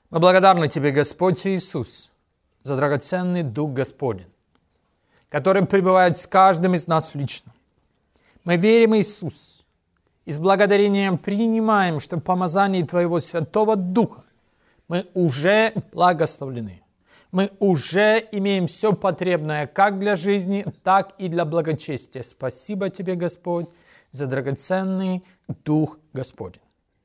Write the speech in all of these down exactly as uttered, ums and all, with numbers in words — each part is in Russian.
Мы благодарны Тебе, Господь Иисус, за драгоценный Дух Господень, который пребывает с каждым из нас лично. Мы верим, Иисус, и с благодарением принимаем, что в помазании Твоего Святого Духа мы уже благословлены. Мы уже имеем все потребное как для жизни, так и для благочестия. Спасибо Тебе, Господь, за драгоценный Дух Господень.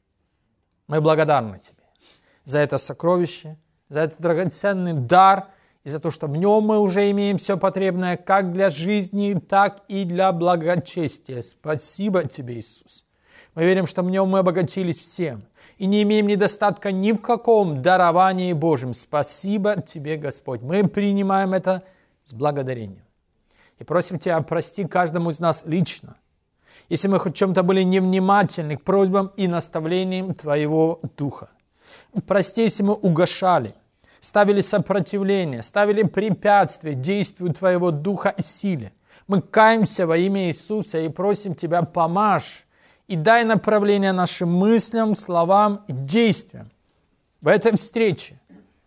Мы благодарны Тебе за это сокровище, за этот драгоценный дар, и за то, что в нем мы уже имеем все потребное как для жизни, так и для благочестия. Спасибо Тебе, Иисус. Мы верим, что в нем мы обогатились всем и не имеем недостатка ни в каком даровании Божьем. Спасибо Тебе, Господь. Мы принимаем это с благодарением. И просим Тебя, прости каждому из нас лично, если мы хоть в чем-то были невнимательны к просьбам и наставлениям Твоего Духа. Прости, если мы угошали, ставили сопротивление, ставили препятствия действию Твоего Духа и силе. Мы каемся во имя Иисуса и просим Тебя, помажь и дай направление нашим мыслям, словам и действиям в этой встрече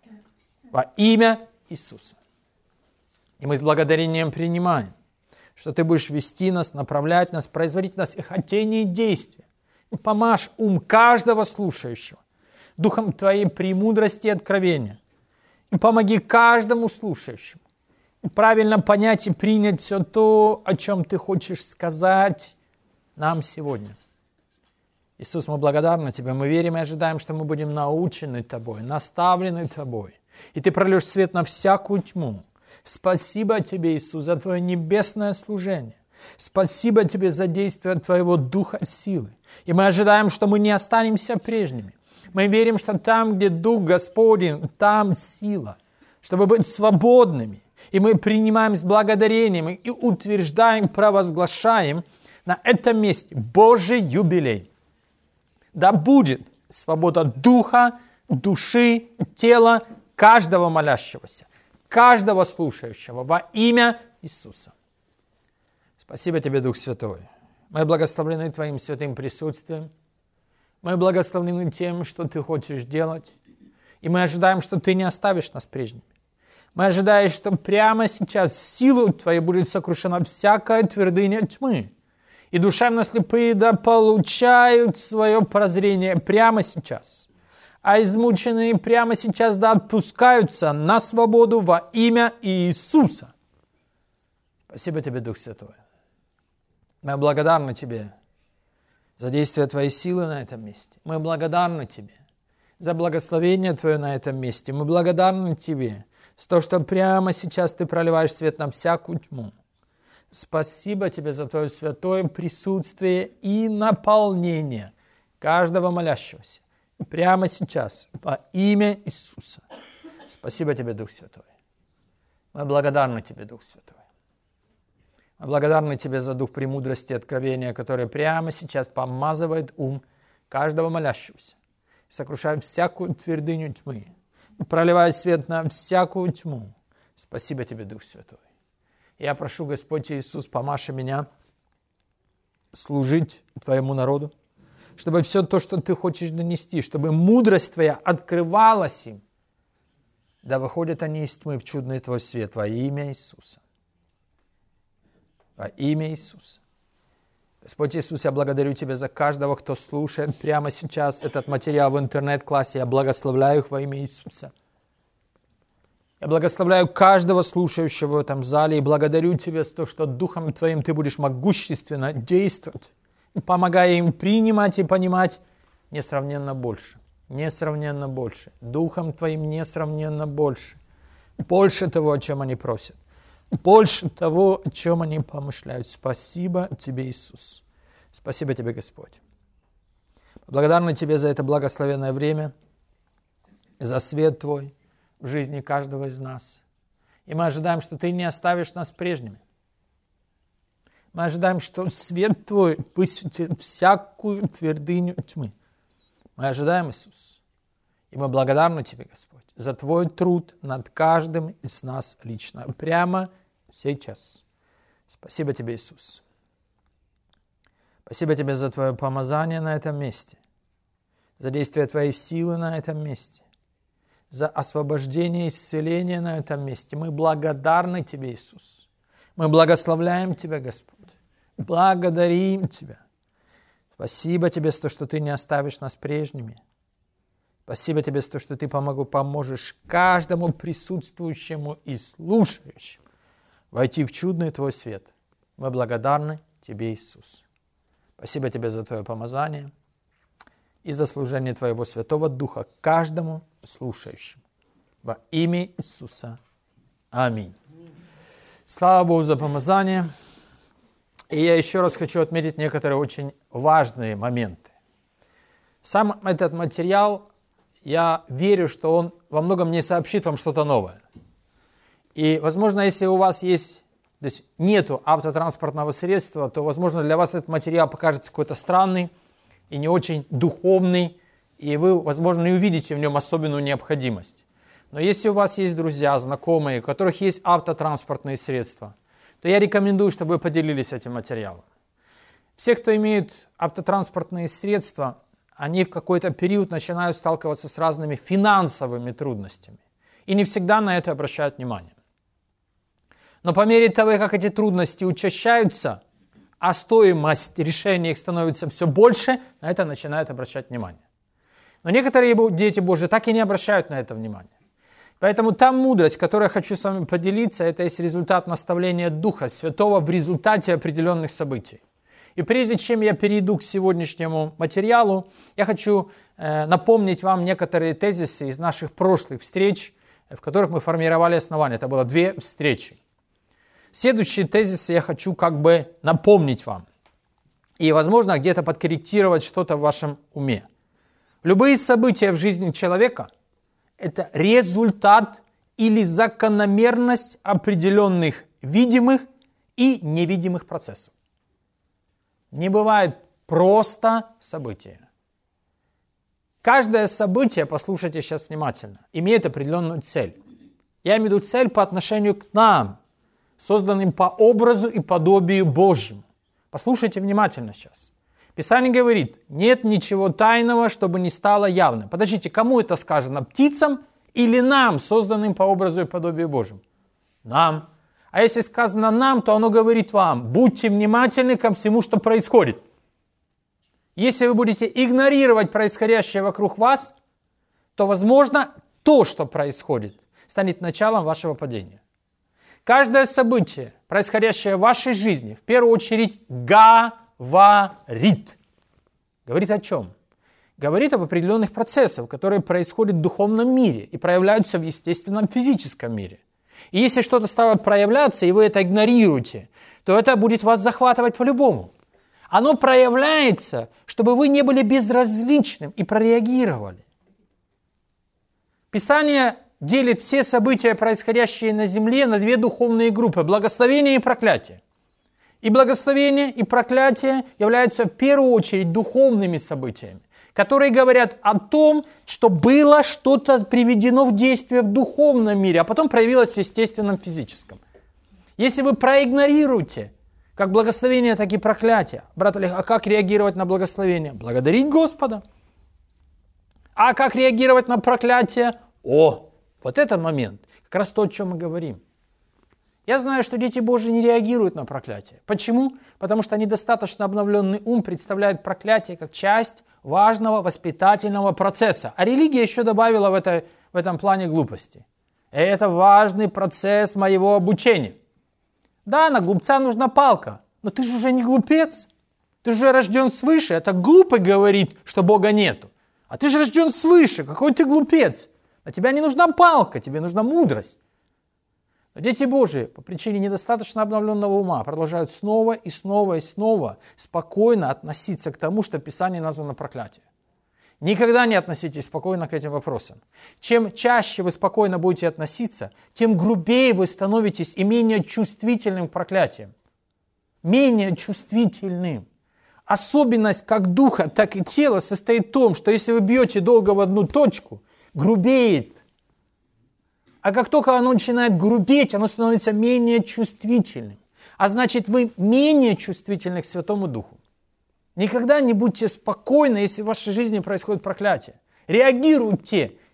во имя Иисуса. И мы с благодарением принимаем, что Ты будешь вести нас, направлять нас, производить нас и хотение и действия. И помажь ум каждого слушающего Духом Твоей премудрости и откровения. И помоги каждому слушающему правильно понять и принять все то, о чем Ты хочешь сказать нам сегодня. Иисус, мы благодарны Тебе, мы верим и ожидаем, что мы будем научены Тобой, наставлены Тобой. И Ты прольешь свет на всякую тьму. Спасибо Тебе, Иисус, за Твое небесное служение. Спасибо Тебе за действие Твоего Духа силы. И мы ожидаем, что мы не останемся прежними. Мы верим, что там, где Дух Господень, там сила, чтобы быть свободными. И мы принимаем с благодарением и утверждаем, провозглашаем на этом месте Божий юбилей. Да будет свобода духа, души, тела каждого молящегося, каждого слушающего во имя Иисуса. Спасибо Тебе, Дух Святой. Мы благословлены Твоим святым присутствием. Мы благословлены тем, что Ты хочешь делать. И мы ожидаем, что Ты не оставишь нас прежними. Мы ожидаем, что прямо сейчас силой Твоей будет сокрушена всякая твердыня тьмы. И душевно слепые да получают свое прозрение прямо сейчас. А измученные прямо сейчас да отпускаются на свободу во имя Иисуса. Спасибо Тебе, Дух Святой. Мы благодарны Тебе за действие Твоей силы на этом месте. Мы благодарны Тебе за благословение Твое на этом месте. Мы благодарны Тебе за то, что прямо сейчас Ты проливаешь свет на всякую тьму. Спасибо Тебе за Твое святое присутствие и наполнение каждого молящегося. Прямо сейчас, во имя Иисуса. Спасибо Тебе, Дух Святой. Мы благодарны Тебе, Дух Святой. Мы благодарны Тебе за Дух премудрости и откровения, который прямо сейчас помазывает ум каждого молящегося, сокрушает всякую твердыню тьмы, проливая свет на всякую тьму. Спасибо Тебе, Дух Святой. Я прошу, Господь Иисус, помажь меня служить Твоему народу, чтобы все то, что Ты хочешь донести, чтобы мудрость Твоя открывалась им, да выходят они из тьмы в чудный Твой свет во имя Иисуса. Во имя Иисуса. Господь Иисус, я благодарю Тебя за каждого, кто слушает прямо сейчас этот материал в интернет-классе. Я благословляю их во имя Иисуса. Я благословляю каждого слушающего в этом зале и благодарю Тебя за то, что Духом Твоим Ты будешь могущественно действовать, помогая им принимать и понимать несравненно больше. Несравненно больше. Духом Твоим несравненно больше. Больше того, о чем они просят. Больше того, о чем они помышляют. Спасибо Тебе, Иисус. Спасибо Тебе, Господь. Благодарны Тебе за это благословенное время, за свет Твой в жизни каждого из нас. И мы ожидаем, что Ты не оставишь нас прежними. Мы ожидаем, что свет Твой высветит всякую твердыню тьмы. Мы ожидаем, Иисус. И мы благодарны Тебе, Господь, за Твой труд над каждым из нас лично. Прямо сейчас. Спасибо Тебе, Иисус. Спасибо Тебе за Твое помазание на этом месте. За действие Твоей силы на этом месте. за освобождение и исцеление на этом месте. Мы благодарны Тебе, Иисус. Мы благословляем Тебя, Господь. Благодарим Тебя. Спасибо Тебе за то, что Ты не оставишь нас прежними. Спасибо Тебе за то, что Ты помогу, поможешь каждому присутствующему и слушающему войти в чудный Твой свет. Мы благодарны Тебе, Иисус. Спасибо Тебе за Твое помазание и за служение Твоего Святого Духа каждому слушающему. Во имя Иисуса. Аминь. Слава Богу за помазание. И я еще раз хочу отметить некоторые очень важные моменты. Сам этот материал, я верю, что он во многом не сообщит вам что-то новое. И, возможно, если у вас есть, то есть нету автотранспортного средства, то, возможно, для вас этот материал покажется какой-то странный и не очень духовный, и вы, возможно, не увидите в нем особенную необходимость. Но если у вас есть друзья, знакомые, у которых есть автотранспортные средства, то я рекомендую, чтобы вы поделились этим материалом. Все, кто имеет автотранспортные средства, они в какой-то период начинают сталкиваться с разными финансовыми трудностями. И не всегда на это обращают внимание. Но по мере того, как эти трудности учащаются, а стоимость решения их становится все больше, на это начинают обращать внимание. Но некоторые дети Божьи так и не обращают на это внимания. Поэтому та мудрость, которой я хочу с вами поделиться, это есть результат наставления Духа Святого в результате определенных событий. И прежде чем я перейду к сегодняшнему материалу, я хочу э, напомнить вам некоторые тезисы из наших прошлых встреч, в которых мы формировали основания. Это было две встречи. Следующие тезисы я хочу как бы напомнить вам. И, возможно, где-то подкорректировать что-то в вашем уме. Любые события в жизни человека – это результат или закономерность определенных видимых и невидимых процессов. Не бывает просто события. Каждое событие, послушайте сейчас внимательно, имеет определенную цель. Я имею в виду цель по отношению к нам, созданным по образу и подобию Божьему. Послушайте внимательно сейчас. Писание говорит, нет ничего тайного, чтобы не стало явным. Подождите, кому это сказано? Птицам или нам, созданным по образу и подобию Божьему? Нам. А если сказано нам, то оно говорит вам, будьте внимательны ко всему, что происходит. Если вы будете игнорировать происходящее вокруг вас, то, возможно, то, что происходит, станет началом вашего падения. Каждое событие, происходящее в вашей жизни, в первую очередь говорит. Говорит о чем? Говорит об определенных процессах, которые происходят в духовном мире и проявляются в естественном физическом мире. И если что-то стало проявляться, и вы это игнорируете, то это будет вас захватывать по-любому. Оно проявляется, чтобы вы не были безразличным и прореагировали. Писание делит все события, происходящие на земле, на две духовные группы – благословение и проклятие. И благословение, и проклятие являются в первую очередь духовными событиями, которые говорят о том, что было что-то приведено в действие в духовном мире, а потом проявилось в естественном физическом. Если вы проигнорируете как благословение, так и проклятие, брат Олег, а как реагировать на благословение? Благодарить Господа. А как реагировать на проклятие? О, вот этот момент, как раз то, о чем мы говорим. Я знаю, что дети Божьи не реагируют на проклятие. Почему? Потому что недостаточно обновленный ум представляет проклятие как часть важного воспитательного процесса. А религия еще добавила в, это, в этом плане глупости. Это важный процесс моего обучения. Да, на глупца нужна палка, но ты же уже не глупец. Ты же рожден свыше. Это глупый говорит, что Бога нету. А ты же рожден свыше. Какой ты глупец. На тебя не нужна палка, тебе нужна мудрость. Но дети Божии по причине недостаточно обновленного ума продолжают снова и снова и снова спокойно относиться к тому, что Писание названо проклятием. Никогда не относитесь спокойно к этим вопросам. Чем чаще вы спокойно будете относиться, тем грубее вы становитесь и менее чувствительным к проклятиям. Менее чувствительным. Особенность как духа, так и тела состоит в том, что если вы бьете долго в одну точку, грубеет. А как только оно начинает грубеть, оно становится менее чувствительным. А значит, вы менее чувствительны к Святому Духу. Никогда не будьте спокойны, если в вашей жизни происходит проклятие. Реагируйте,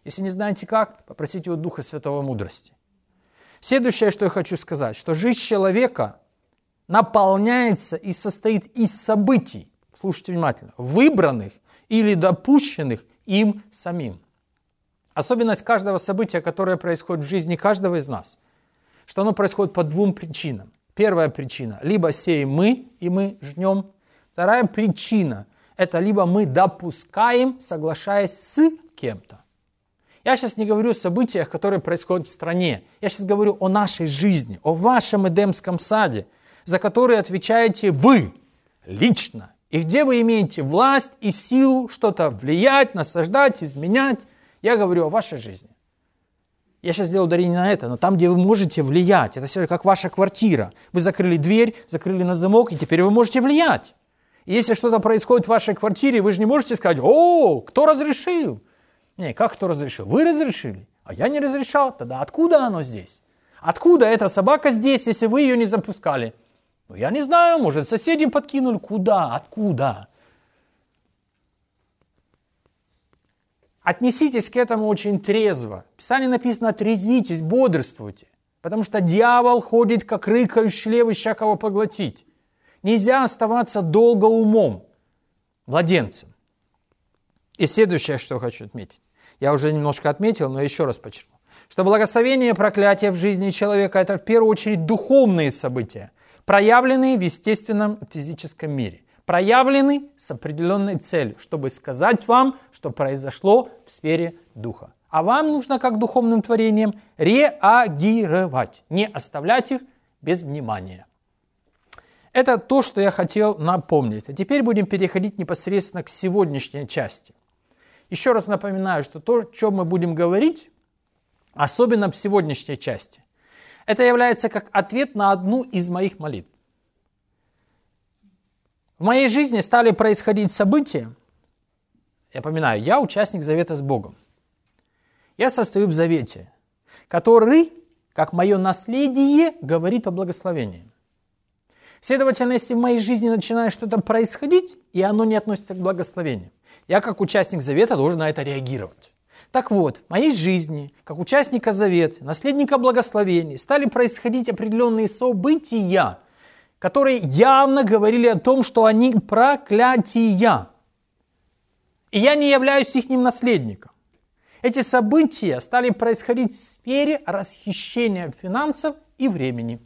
Если не знаете как, попросите у Духа Святого мудрости. Следующее, что я хочу сказать, что жизнь человека наполняется и состоит из событий, слушайте внимательно, выбранных или допущенных им самим. Особенность каждого события, которое происходит в жизни каждого из нас, что оно происходит по двум причинам. Первая причина – либо сеем мы, и мы жнем. Вторая причина – это либо мы допускаем, соглашаясь с кем-то. Я сейчас не говорю о событиях, которые происходят в стране. Я сейчас говорю о нашей жизни, о вашем Эдемском саде, за который отвечаете вы лично. И где вы имеете власть и силу что-то влиять, насаждать, изменять. Я говорю о вашей жизни. Я сейчас сделаю ударение на это, но там, где вы можете влиять, это все как ваша квартира. Вы закрыли дверь, закрыли на замок, и теперь вы можете влиять. И если что-то происходит в вашей квартире, вы же не можете сказать: «О, кто разрешил?» Не, как кто разрешил? Вы разрешили, а я не разрешал. Тогда откуда оно здесь? Откуда эта собака здесь, если вы ее не запускали? Ну, я не знаю, может, соседи подкинули. Куда? Откуда? Отнеситесь к этому очень трезво. В Писании написано: «Трезвитесь, бодрствуйте». Потому что дьявол ходит, как рыкающий лев, ища кого поглотить. Нельзя оставаться долго умом, младенцем. И следующее, что хочу отметить. Я уже немножко отметил, но еще раз подчеркну. Что благословение и проклятие в жизни человека – это в первую очередь духовные события, проявленные в естественном физическом мире. Проявлены с определенной целью, чтобы сказать вам, что произошло в сфере духа. А вам нужно, как духовным творениям, реагировать, не оставлять их без внимания. Это то, что я хотел напомнить. А теперь будем переходить непосредственно к сегодняшней части. Еще раз напоминаю, что то, о чем мы будем говорить, особенно в сегодняшней части, это является как ответ на одну из моих молитв. В моей жизни стали происходить события. Я напоминаю, я участник завета с Богом. Я состою в завете, который, как мое наследие, говорит о благословении. Следовательно, если в моей жизни начинает что-то происходить, и оно не относится к благословению, я, как участник завета, должен на это реагировать. Так вот, в моей жизни, как участника завета, наследника благословений, стали происходить определенные события, которые явно говорили о том, что они проклятия. И я не являюсь их наследником. Эти события стали происходить в сфере расхищения финансов и времени.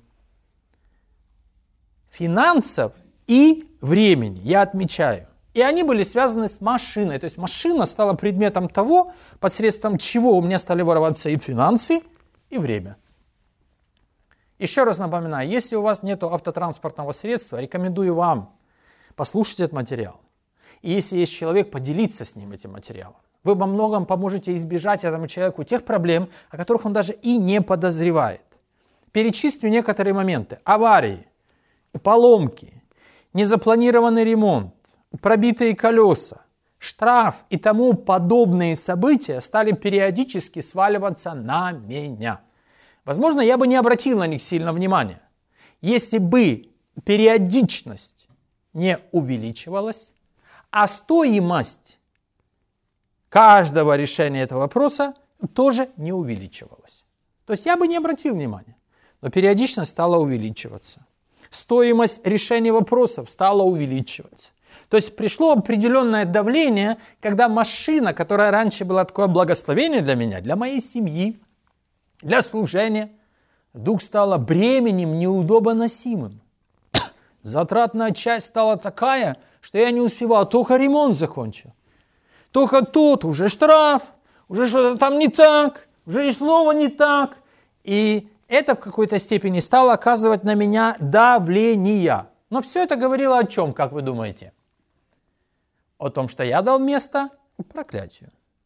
Финансов и времени, я отмечаю. И они были связаны с машиной. То есть машина стала предметом того, посредством чего у меня стали вороваться и финансы, и время. Еще раз напоминаю, если у вас нет автотранспортного средства, рекомендую вам послушать этот материал. И если есть человек, поделиться с ним этим материалом. Вы во многом поможете избежать этому человеку тех проблем, о которых он даже и не подозревает. Перечислю некоторые моменты. Аварии, поломки, незапланированный ремонт, пробитые колеса, штраф и тому подобные события стали периодически сваливаться на меня. Возможно, я бы не обратил на них сильно внимания, если бы периодичность не увеличивалась, а стоимость каждого решения этого вопроса тоже не увеличивалась. То есть я бы не обратил внимания, но периодичность стала увеличиваться. Стоимость решения вопросов стала увеличиваться. То есть пришло определенное давление, когда машина, которая раньше была такое благословение для меня, для моей семьи, для служения, вдруг стала бременем неудобоносимым. Затратная часть стала такая, что я не успевал, только ремонт закончил. Только тут уже штраф, уже что-то там не так, уже и слово не так. И это в какой-то степени стало оказывать на меня давление. Но все это говорило о чем, как вы думаете? О том, что я дал место проклятию.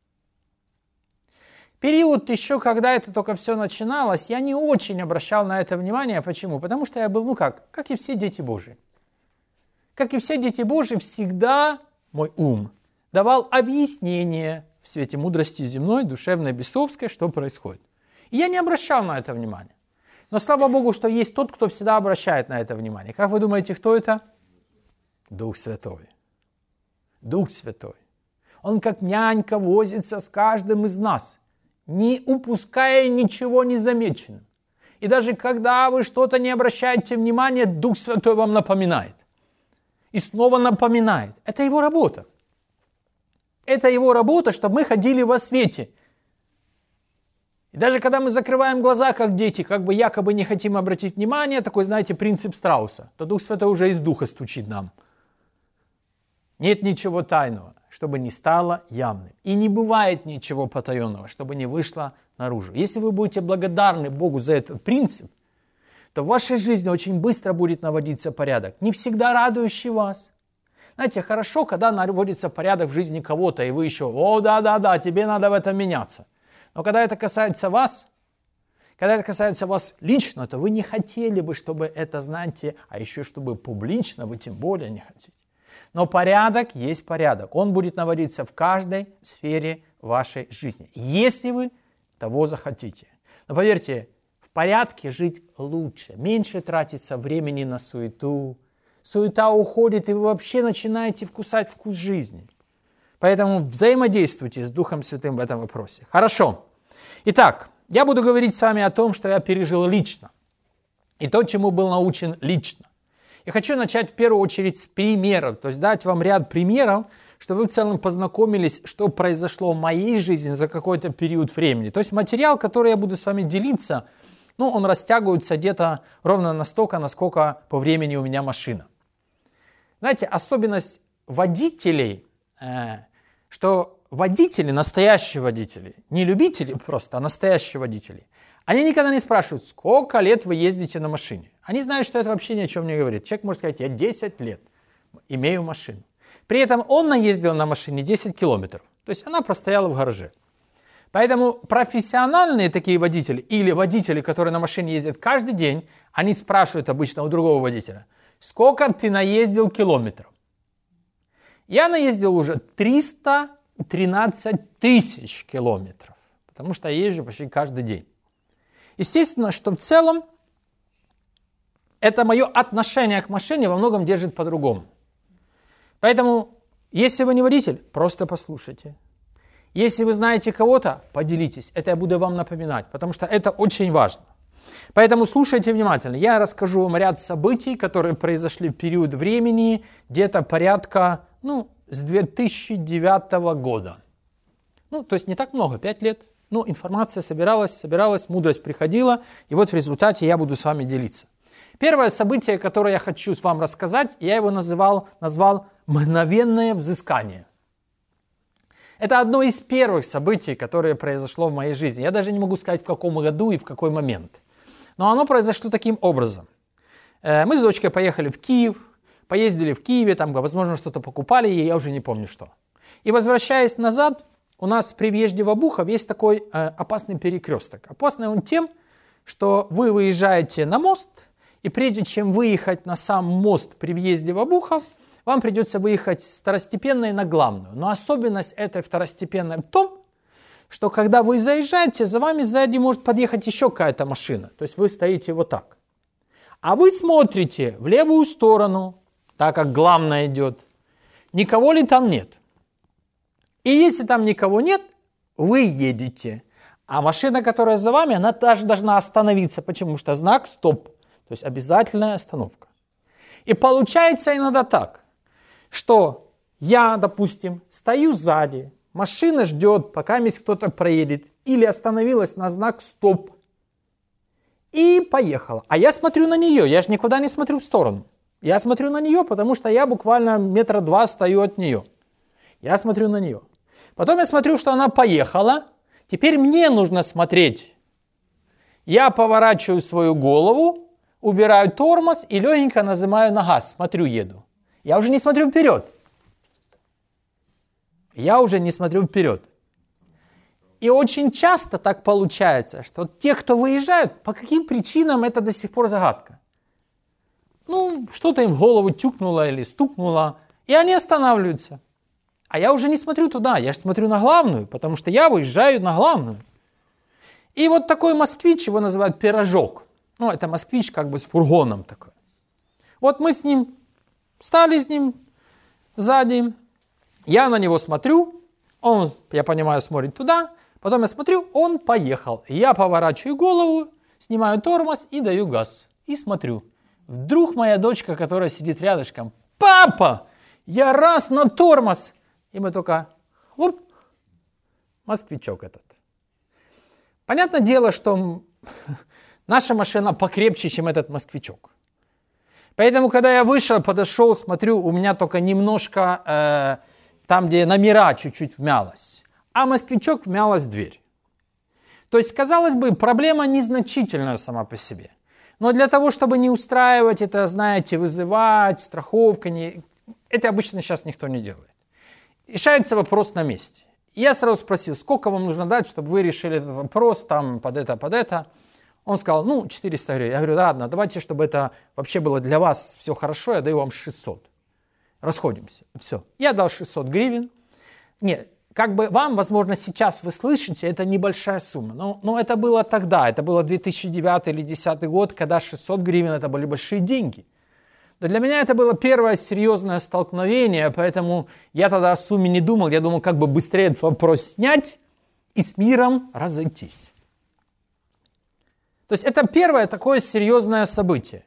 Период еще, когда это только все начиналось, я не очень обращал на это внимание. Почему? Потому что я был, ну как, как и все дети Божьи. Как и все дети Божьи, всегда мой ум давал объяснение в свете мудрости земной, душевной, бесовской, что происходит. И я не обращал на это внимания. Но слава Богу, что есть тот, кто всегда обращает на это внимание. Как вы думаете, кто это? Дух Святой. Дух Святой. Он как нянька возится с каждым из нас. не упуская ничего незамеченным. И даже когда вы что-то не обращаете внимания, Дух Святой вам напоминает. И снова напоминает. Это Его работа. Это Его работа, чтобы мы ходили во свете. И даже когда мы закрываем глаза, как дети, как бы якобы не хотим обратить внимание, такой, знаете, принцип страуса, то Дух Святой уже из духа стучит нам. Нет ничего тайного, чтобы не стало явным. И не бывает ничего потаенного, чтобы не вышло наружу. Если вы будете благодарны Богу за этот принцип, то в вашей жизни очень быстро будет наводиться порядок, не всегда радующий вас. Знаете, хорошо, когда наводится порядок в жизни кого-то, и вы еще, о, да-да-да, тебе надо в этом меняться. Но когда это касается вас, когда это касается вас лично, то вы не хотели бы, чтобы это, знаете, а еще чтобы публично, вы тем более не хотите. Но порядок есть порядок. Он будет наводиться в каждой сфере вашей жизни, если вы того захотите. Но поверьте, в порядке жить лучше, меньше тратится времени на суету. Суета уходит, и вы вообще начинаете вкусать вкус жизни. Поэтому взаимодействуйте с Духом Святым в этом вопросе. Хорошо. Итак, я буду говорить с вами о том, что я пережил лично. И то, чему был научен лично. Я хочу начать в первую очередь с примеров, то есть дать вам ряд примеров, чтобы вы в целом познакомились, что произошло в моей жизни за какой-то период времени. То есть материал, который я буду с вами делиться, ну, он растягивается где-то ровно настолько, насколько по времени у меня машина. Знаете, особенность водителей, э, что водители, настоящие водители, не любители просто, а настоящие водители, они никогда не спрашивают, сколько лет вы ездите на машине. Они знают, что это вообще ни о чем не говорит. Человек может сказать, я десять лет имею машину. При этом он наездил на машине десять километров. То есть она простояла в гараже. Поэтому профессиональные такие водители или водители, которые на машине ездят каждый день, они спрашивают обычно у другого водителя, сколько ты наездил километров? Я наездил уже триста тринадцать тысяч километров, потому что я езжу почти каждый день. Естественно, что в целом это мое отношение к машине во многом держит по-другому. Поэтому, если вы не водитель, просто послушайте. Если вы знаете кого-то, поделитесь. Это я буду вам напоминать, потому что это очень важно. Поэтому слушайте внимательно. Я расскажу вам ряд событий, которые произошли в период времени, где-то порядка, ну, с две тысячи девятого года. Ну, то есть не так много, пять лет. Ну, информация собиралась, собиралась, мудрость приходила, и вот в результате я буду с вами делиться. Первое событие, которое я хочу с вами рассказать, я его называл, назвал «Мгновенное взыскание». Это одно из первых событий, которое произошло в моей жизни. Я даже не могу сказать, в каком году и в какой момент. Но оно произошло таким образом. Мы с дочкой поехали в Киев, поездили в Киеве, там, возможно, что-то покупали, и я уже не помню что. И возвращаясь назад, у нас при въезде в Обухов есть такой опасный перекресток. Опасный он тем, что вы выезжаете на мост, и прежде чем выехать на сам мост при въезде в Обухов, вам придется выехать с второстепенной на главную. Но особенность этой второстепенной в том, что когда вы заезжаете, за вами сзади может подъехать еще какая-то машина. То есть вы стоите вот так. А вы смотрите в левую сторону, так как главная идет. Никого ли там нет? И если там никого нет, вы едете. А машина, которая за вами, она даже должна остановиться. Почему? Потому что знак «стоп». То есть обязательная остановка. И получается иногда так, что я, допустим, стою сзади, машина ждет, пока кто-то проедет, или остановилась на знак «стоп» и поехала. А я смотрю на нее, я же никуда не смотрю в сторону. Я смотрю на нее, потому что я буквально метра два стою от нее. Я смотрю на нее. Потом я смотрю, что она поехала. Теперь мне нужно смотреть. Я поворачиваю свою голову, убираю тормоз и легенько нажимаю на газ. Смотрю, еду. Я уже не смотрю вперед. Я уже не смотрю вперед. И очень часто так получается, что те, кто выезжают, по каким причинам это до сих пор загадка. Ну, что-то им в голову тюкнуло или стукнуло, и они останавливаются. А я уже не смотрю туда, я же смотрю на главную, потому что я выезжаю на главную. И вот такой москвич, его называют пирожок. Ну, это москвич как бы с фургоном такой. Вот мы с ним, стали с ним сзади, я на него смотрю, он, я понимаю, смотрит туда, Потом я смотрю, он поехал. Я поворачиваю голову, снимаю тормоз и даю газ. И смотрю. Вдруг моя дочка, которая сидит рядышком: «Папа, я раз на тормоз!» И мы только, хлоп, москвичок этот. Понятное дело, что наша машина покрепче, чем этот москвичок. Поэтому, когда я вышел, подошел, смотрю, у меня только немножко, э, там, где номера чуть-чуть вмялось, а москвичок вмялась дверь. То есть, казалось бы, проблема незначительная сама по себе. Но для того, чтобы не устраивать это, знаете, вызывать, страховка, не... это обычно сейчас никто не делает. Решается вопрос на месте. Я сразу спросил, сколько вам нужно дать, чтобы вы решили этот вопрос, там, под это, под это. Он сказал, ну, четыреста гривен. Я говорю, ладно, давайте, чтобы это вообще было для вас все хорошо, я даю вам шестьсот. Расходимся. Все. Я дал шестьсот гривен. Нет, как бы вам, возможно, сейчас вы слышите, это небольшая сумма. Но, но это было тогда, это было две тысячи девятый или две тысячи десятый год, когда шестьсот гривен это были большие деньги. Но для меня это было первое серьезное столкновение, поэтому я тогда о сумме не думал. Я думал, как бы быстрее этот вопрос снять и с миром разойтись. То есть это первое такое серьезное событие.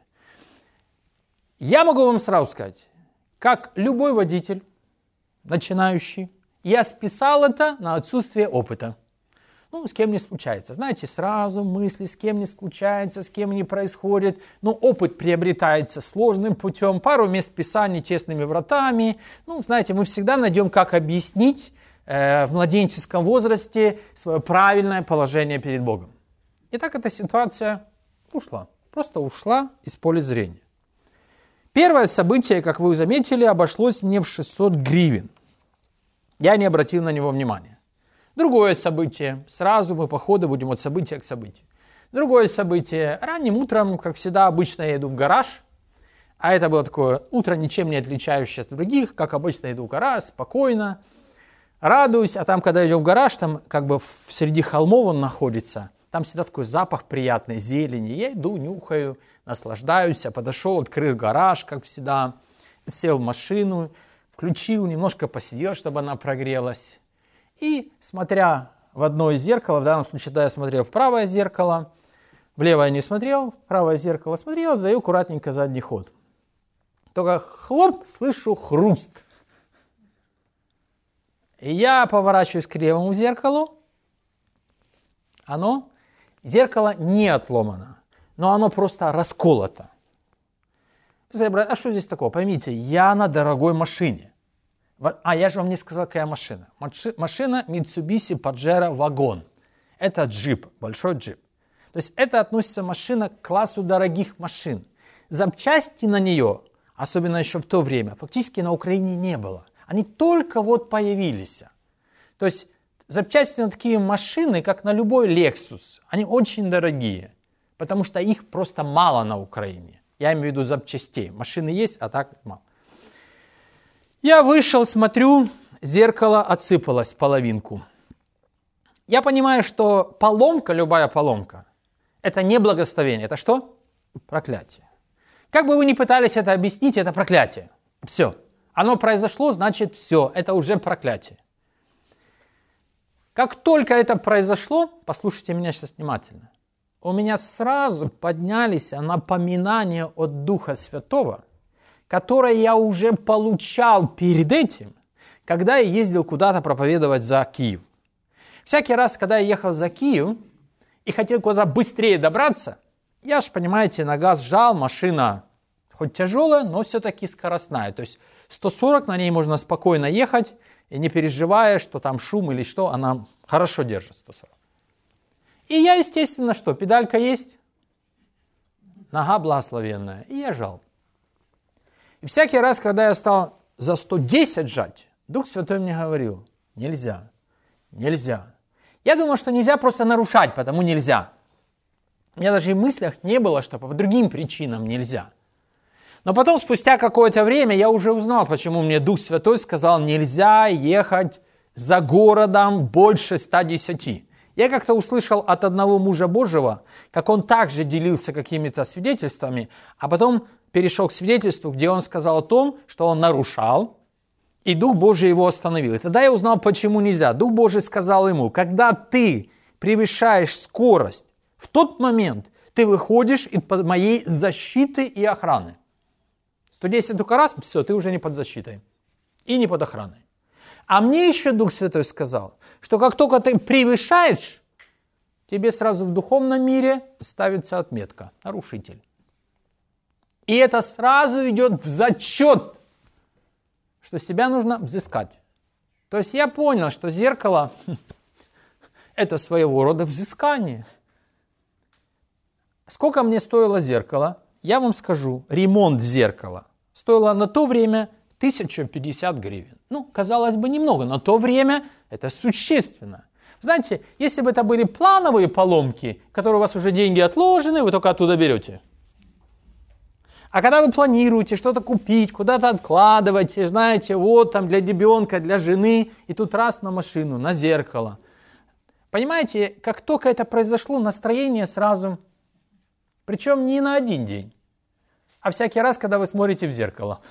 Я могу вам сразу сказать, как любой водитель, начинающий, я списал это на отсутствие опыта. Ну, с кем не случается. Знаете, сразу мысли, с кем не случается, с кем не происходит. Но опыт приобретается сложным путем. Пару мест Писания тесными вратами. Ну, знаете, мы всегда найдем, как объяснить э, в младенческом возрасте свое правильное положение перед Богом. И так эта ситуация ушла. Просто ушла из поля зрения. Первое событие, как вы заметили, обошлось мне в шестьсот гривен. Я не обратил на него внимания. Другое событие. Сразу мы по ходу будем от события к событию. Другое событие. Ранним утром, как всегда, обычно я иду в гараж. А это было такое утро, ничем не отличающееся от других. Как обычно, иду в гараж, спокойно, радуюсь. А там, когда идем в гараж, там как бы среди холмов он находится. Там всегда такой запах приятной зелени. Я иду, нюхаю, наслаждаюсь. Я подошел, открыл гараж, как всегда. Сел в машину, включил, немножко посидел, чтобы она прогрелась. И, смотря в одно из зеркал, в данном случае, да, я смотрел в правое зеркало, в левое не смотрел, в правое зеркало смотрел, даю аккуратненько задний ход. Только хлоп, слышу хруст. И я поворачиваюсь к левому зеркалу. Оно, зеркало не отломано, но оно просто расколото. А что здесь такого? Поймите, я на дорогой машине. А я же вам не сказал, какая машина. Машина Mitsubishi Pajero Wagon. Это джип, большой джип. То есть это относится машина к классу дорогих машин. Запчасти на нее, особенно еще в то время, фактически на Украине не было. Они только вот появились. То есть запчасти на такие машины, как на любой Lexus, они очень дорогие, потому что их просто мало на Украине. Я имею в виду запчастей. Машины есть, а так мало. Я вышел, смотрю, зеркало отсыпалось половинку. Я понимаю, что поломка, любая поломка, это не благословение. Это что? Проклятие. Как бы вы ни пытались это объяснить, это проклятие. Все. Оно произошло, значит все. Это уже проклятие. Как только это произошло, послушайте меня сейчас внимательно, у меня сразу поднялись напоминания от Духа Святого, которое я уже получал перед этим, когда я ездил куда-то проповедовать за Киев. Всякий раз, когда я ехал за Киев и хотел куда-то быстрее добраться, я же, понимаете, на газ жал, машина хоть тяжелая, но все-таки скоростная. То есть сто сорок на ней можно спокойно ехать, и не переживая, что там шум или что, она хорошо держит сто сорок. И я, естественно, что, педалька есть, нога благословенная, и я жал. И всякий раз, когда я стал за сто десять жать, Дух Святой мне говорил, нельзя, нельзя. Я думал, что нельзя просто нарушать, потому нельзя. У меня даже и в мыслях не было, что по другим причинам нельзя. Но потом, спустя какое-то время, я уже узнал, почему мне Дух Святой сказал, нельзя ехать за городом больше ста десяти. Я как-то услышал от одного мужа Божьего, как он также делился какими-то свидетельствами, а потом перешел к свидетельству, где он сказал о том, что он нарушал, И Дух Божий его остановил. И тогда я узнал, почему нельзя. Дух Божий сказал ему: когда ты превышаешь скорость, в тот момент ты выходишь из-под моей защиты и охраны. сто десять только раз, все, ты уже не под защитой и не под охраной. А мне еще Дух Святой сказал, что как только ты превышаешь, тебе сразу в духовном мире ставится отметка «нарушитель». И это сразу идет в зачет, что себя нужно взыскать. То есть я понял, что зеркало – это своего рода взыскание. Сколько мне стоило зеркало? Я вам скажу, ремонт зеркала стоило на то время тысяча пятьдесят гривен. Ну, казалось бы, немного, но на то время это существенно. Знаете, если бы это были плановые поломки, которые у вас уже деньги отложены, вы только оттуда берете. А когда вы планируете что-то купить, куда-то откладываете, знаете, вот там для ребенка, для жены, и тут раз на машину, на зеркало. Понимаете, как только это произошло, настроение сразу, причем не на один день, а всякий раз, когда вы смотрите в зеркало.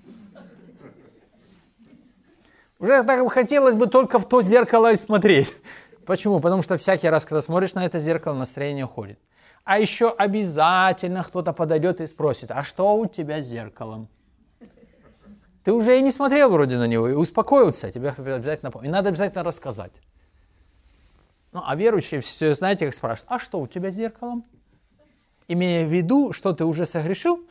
Уже так хотелось бы только в то зеркало и смотреть. Почему? Потому что всякий раз, когда смотришь на это зеркало, настроение уходит. А еще обязательно кто-то подойдет и спросит: а что у тебя с зеркалом? Ты уже и не смотрел вроде на него, и успокоился, тебе обязательно помнить. И надо обязательно рассказать. Ну, а верующие все, знаете, как спрашивают: а что у тебя с зеркалом? Имея в виду, что ты уже согрешил?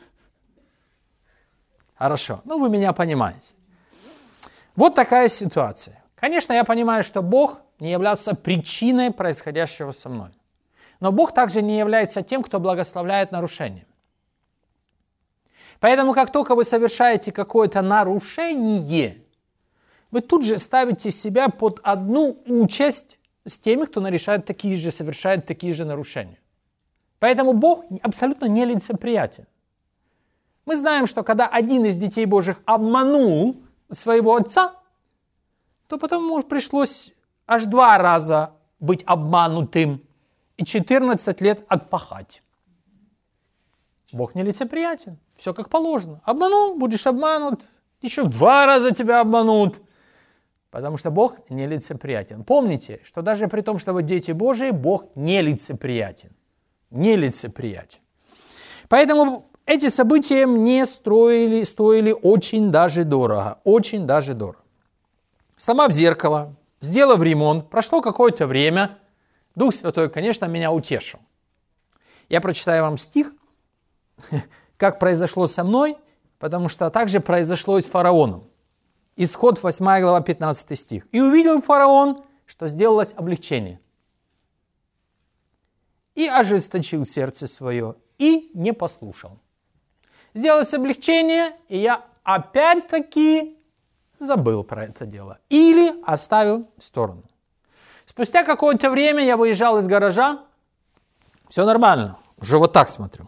Хорошо, ну вы меня понимаете. Вот такая ситуация. Конечно, я понимаю, что Бог не является причиной происходящего со мной. Но Бог также не является тем, кто благословляет нарушение. Поэтому, как только вы совершаете какое-то нарушение, вы тут же ставите себя под одну участь с теми, кто нарешает такие же, совершает такие же нарушения. Поэтому Бог абсолютно нелицеприятен. Мы знаем, что когда один из детей Божьих обманул своего отца, то потом ему пришлось аж два раза быть обманутым и четырнадцать лет отпахать. Бог нелицеприятен. Все как положено. Обманул, будешь обманут. Еще два раза тебя обманут. Потому что Бог нелицеприятен. Помните, что даже при том, что вы дети Божии, Бог нелицеприятен. Нелицеприятен. Поэтому эти события мне строили, стоили очень даже дорого. Очень даже дорого. Сломав зеркало, сделав ремонт, прошло какое-то время, Дух Святой, конечно, меня утешил. Я прочитаю вам стих, как произошло со мной, потому что так же произошло и с фараоном. Исход восьмая глава, пятнадцатый стих. «И увидел фараон, что сделалось облегчение, и ожесточил сердце свое, и не послушал». Сделалось облегчение, и я опять-таки забыл про это дело. Или оставил в сторону. Спустя какое-то время я выезжал из гаража. Все нормально. Уже вот так смотрю.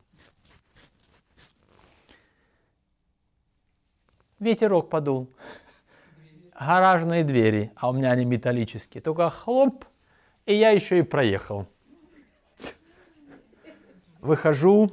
Ветерок подул. Гаражные двери, а у меня они металлические. Только хлоп, и я еще и проехал. Выхожу.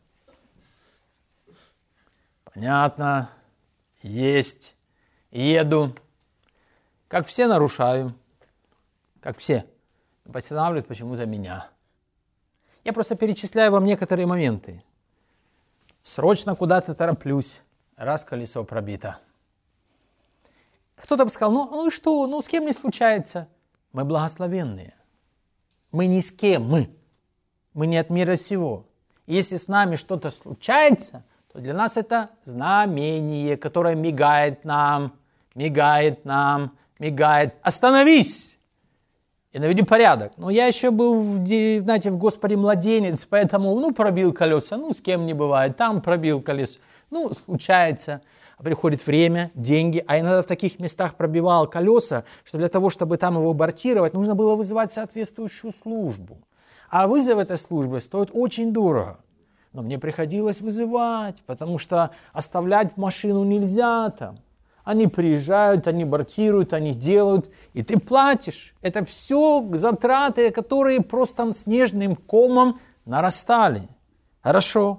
Понятно. Есть. Еду. Как все нарушаю. Как все. Постанавливают почему-то меня. Я просто перечисляю вам некоторые моменты. Срочно куда-то тороплюсь. Раз колесо пробито. Кто-то бы сказал: ну, ну и что, ну с кем не случается? Мы благословенные. Мы ни с кем, мы. Мы не от мира сего. Если с нами что-то случается, то для нас это знамение, которое мигает нам, мигает нам, мигает. Остановись! И наведи порядок. Но я еще был, в, знаете, в Господе младенец, поэтому, ну, пробил колеса, ну, с кем не бывает, там пробил колесо. Ну, случается, приходит время, деньги, а иногда в таких местах пробивал колеса, что для того, чтобы там его бортировать, нужно было вызывать соответствующую службу. А вызов этой службы стоит очень дорого. Но мне приходилось вызывать, потому что оставлять машину нельзя там. Они приезжают, они бортируют, они делают, и ты платишь. Это все затраты, которые просто снежным комом нарастали. Хорошо.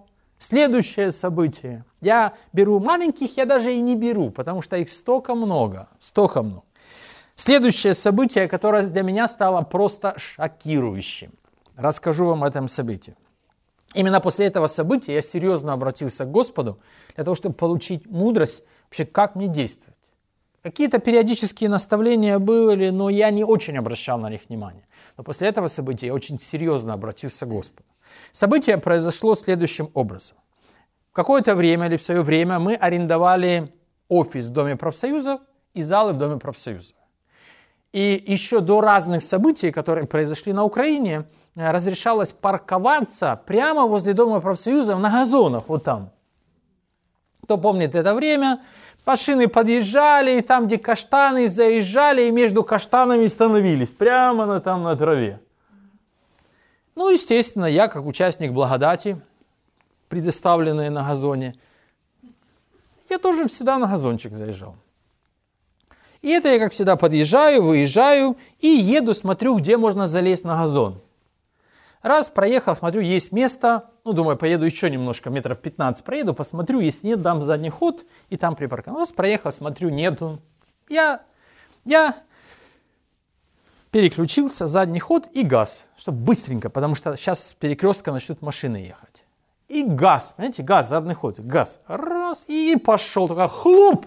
Следующее событие. Я беру маленьких, я даже и не беру, потому что их столько много, столько много. Следующее событие, которое для меня стало просто шокирующим. Расскажу вам о этом событии. Именно после этого события я серьезно обратился к Господу для того, чтобы получить мудрость, вообще как мне действовать. Какие-то периодические наставления были, но я не очень обращал на них внимание. Но после этого события я очень серьезно обратился к Господу. Событие произошло следующим образом. В какое-то время или в свое время мы арендовали офис в Доме профсоюзов и залы в Доме профсоюзов. И еще до разных событий, которые произошли на Украине, разрешалось парковаться прямо возле Дома профсоюзов на газонах, вот там. Кто помнит это время, машины подъезжали, и там, где каштаны, заезжали, и между каштанами становились, прямо на, там на траве. Ну, естественно, я, как участник благодати, предоставленный на газоне, я тоже всегда на газончик заезжал. И это я, как всегда, подъезжаю, выезжаю и еду, смотрю, где можно залезть на газон. Раз, проехал, смотрю, есть место, ну, думаю, поеду еще немножко, метров пятнадцать проеду, посмотрю, если нет, дам задний ход и там припаркован. Раз, проехал, смотрю, нету. Я, я переключился, задний ход и газ, чтобы быстренько, потому что сейчас с перекрестка начнут машины ехать. И газ, знаете, газ, задний ход, газ. Раз, и пошел, такая хлоп.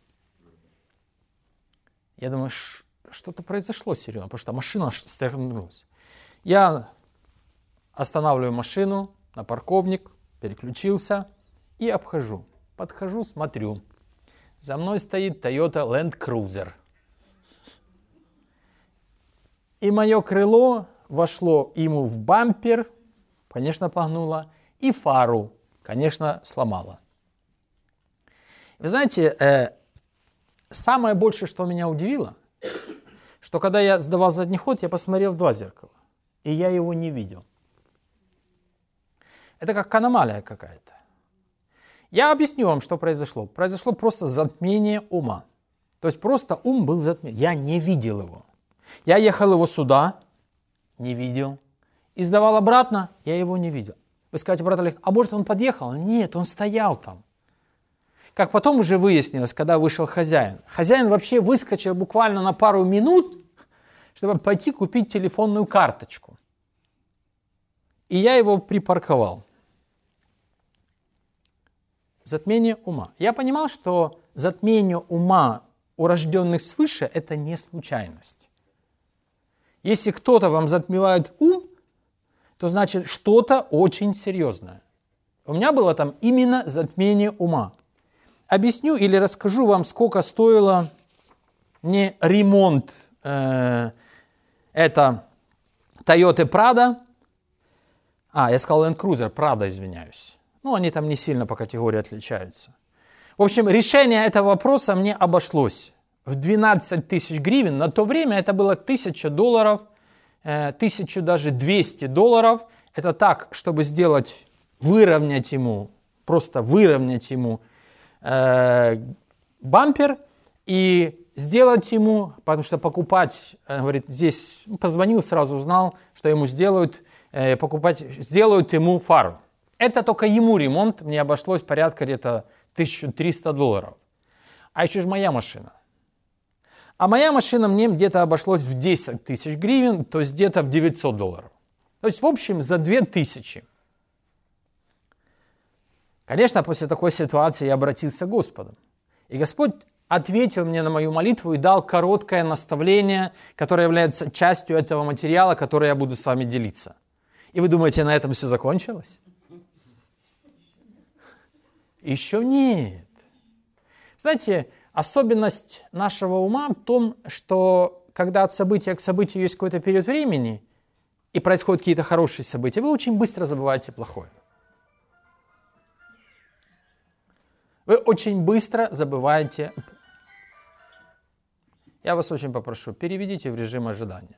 Я думаю, что-то произошло серьезно, потому что машина стряхнулась. Я останавливаю машину на парковник, переключился и обхожу. Подхожу, смотрю. За мной стоит Toyota Land Cruiser. И мое крыло вошло ему в бампер, конечно, погнуло, и фару, конечно, сломало. Вы знаете, э, самое большее, что меня удивило, что когда я сдавал задний ход, я посмотрел в два зеркала, и я его не видел. Это как аномалия какая-то. Я объясню вам, что произошло. Произошло просто затмение ума. То есть просто ум был затмен. Я не видел его. Я ехал его сюда, не видел. И сдавал обратно, я его не видел. Вы скажете, брат Олег, а может он подъехал? Нет, он стоял там. Как потом уже выяснилось, когда вышел хозяин. Хозяин вообще выскочил буквально на пару минут, чтобы пойти купить телефонную карточку. И я его припарковал. Затмение ума. Я понимал, что затмение ума у рожденных свыше – это не случайность. Если кто-то вам затмевает ум, то значит что-то очень серьезное. У меня было там именно затмение ума. Объясню или расскажу вам, сколько стоило мне ремонт э, это Toyota Prado. А, я сказал Land Cruiser, Prado, извиняюсь. Ну, они там не сильно по категории отличаются. В общем, решение этого вопроса мне обошлось в двенадцать тысяч гривен. На то время это было тысяча долларов, э, тысяча даже двести долларов. Это так, чтобы сделать, выровнять ему, просто выровнять ему э, бампер и сделать ему, потому что покупать, э, говорит, здесь, позвонил, сразу узнал, что ему сделают, э, покупать, сделают ему фару. Это только ему ремонт, мне обошлось порядка где-то тысяча триста долларов. А еще же моя машина. А моя машина мне где-то обошлось в десять тысяч гривен, то есть где-то в девятьсот долларов. То есть в общем за две тысячи. Конечно, после такой ситуации я обратился к Господу. И Господь ответил мне на мою молитву и дал короткое наставление, которое является частью этого материала, который я буду с вами делиться. И вы думаете, на этом все закончилось? Еще нет. Знаете, особенность нашего ума в том, что когда от события к событию есть какой-то период времени, и происходят какие-то хорошие события, вы очень быстро забываете плохое. Вы очень быстро забываете. Я вас очень попрошу, переведите в режим ожидания.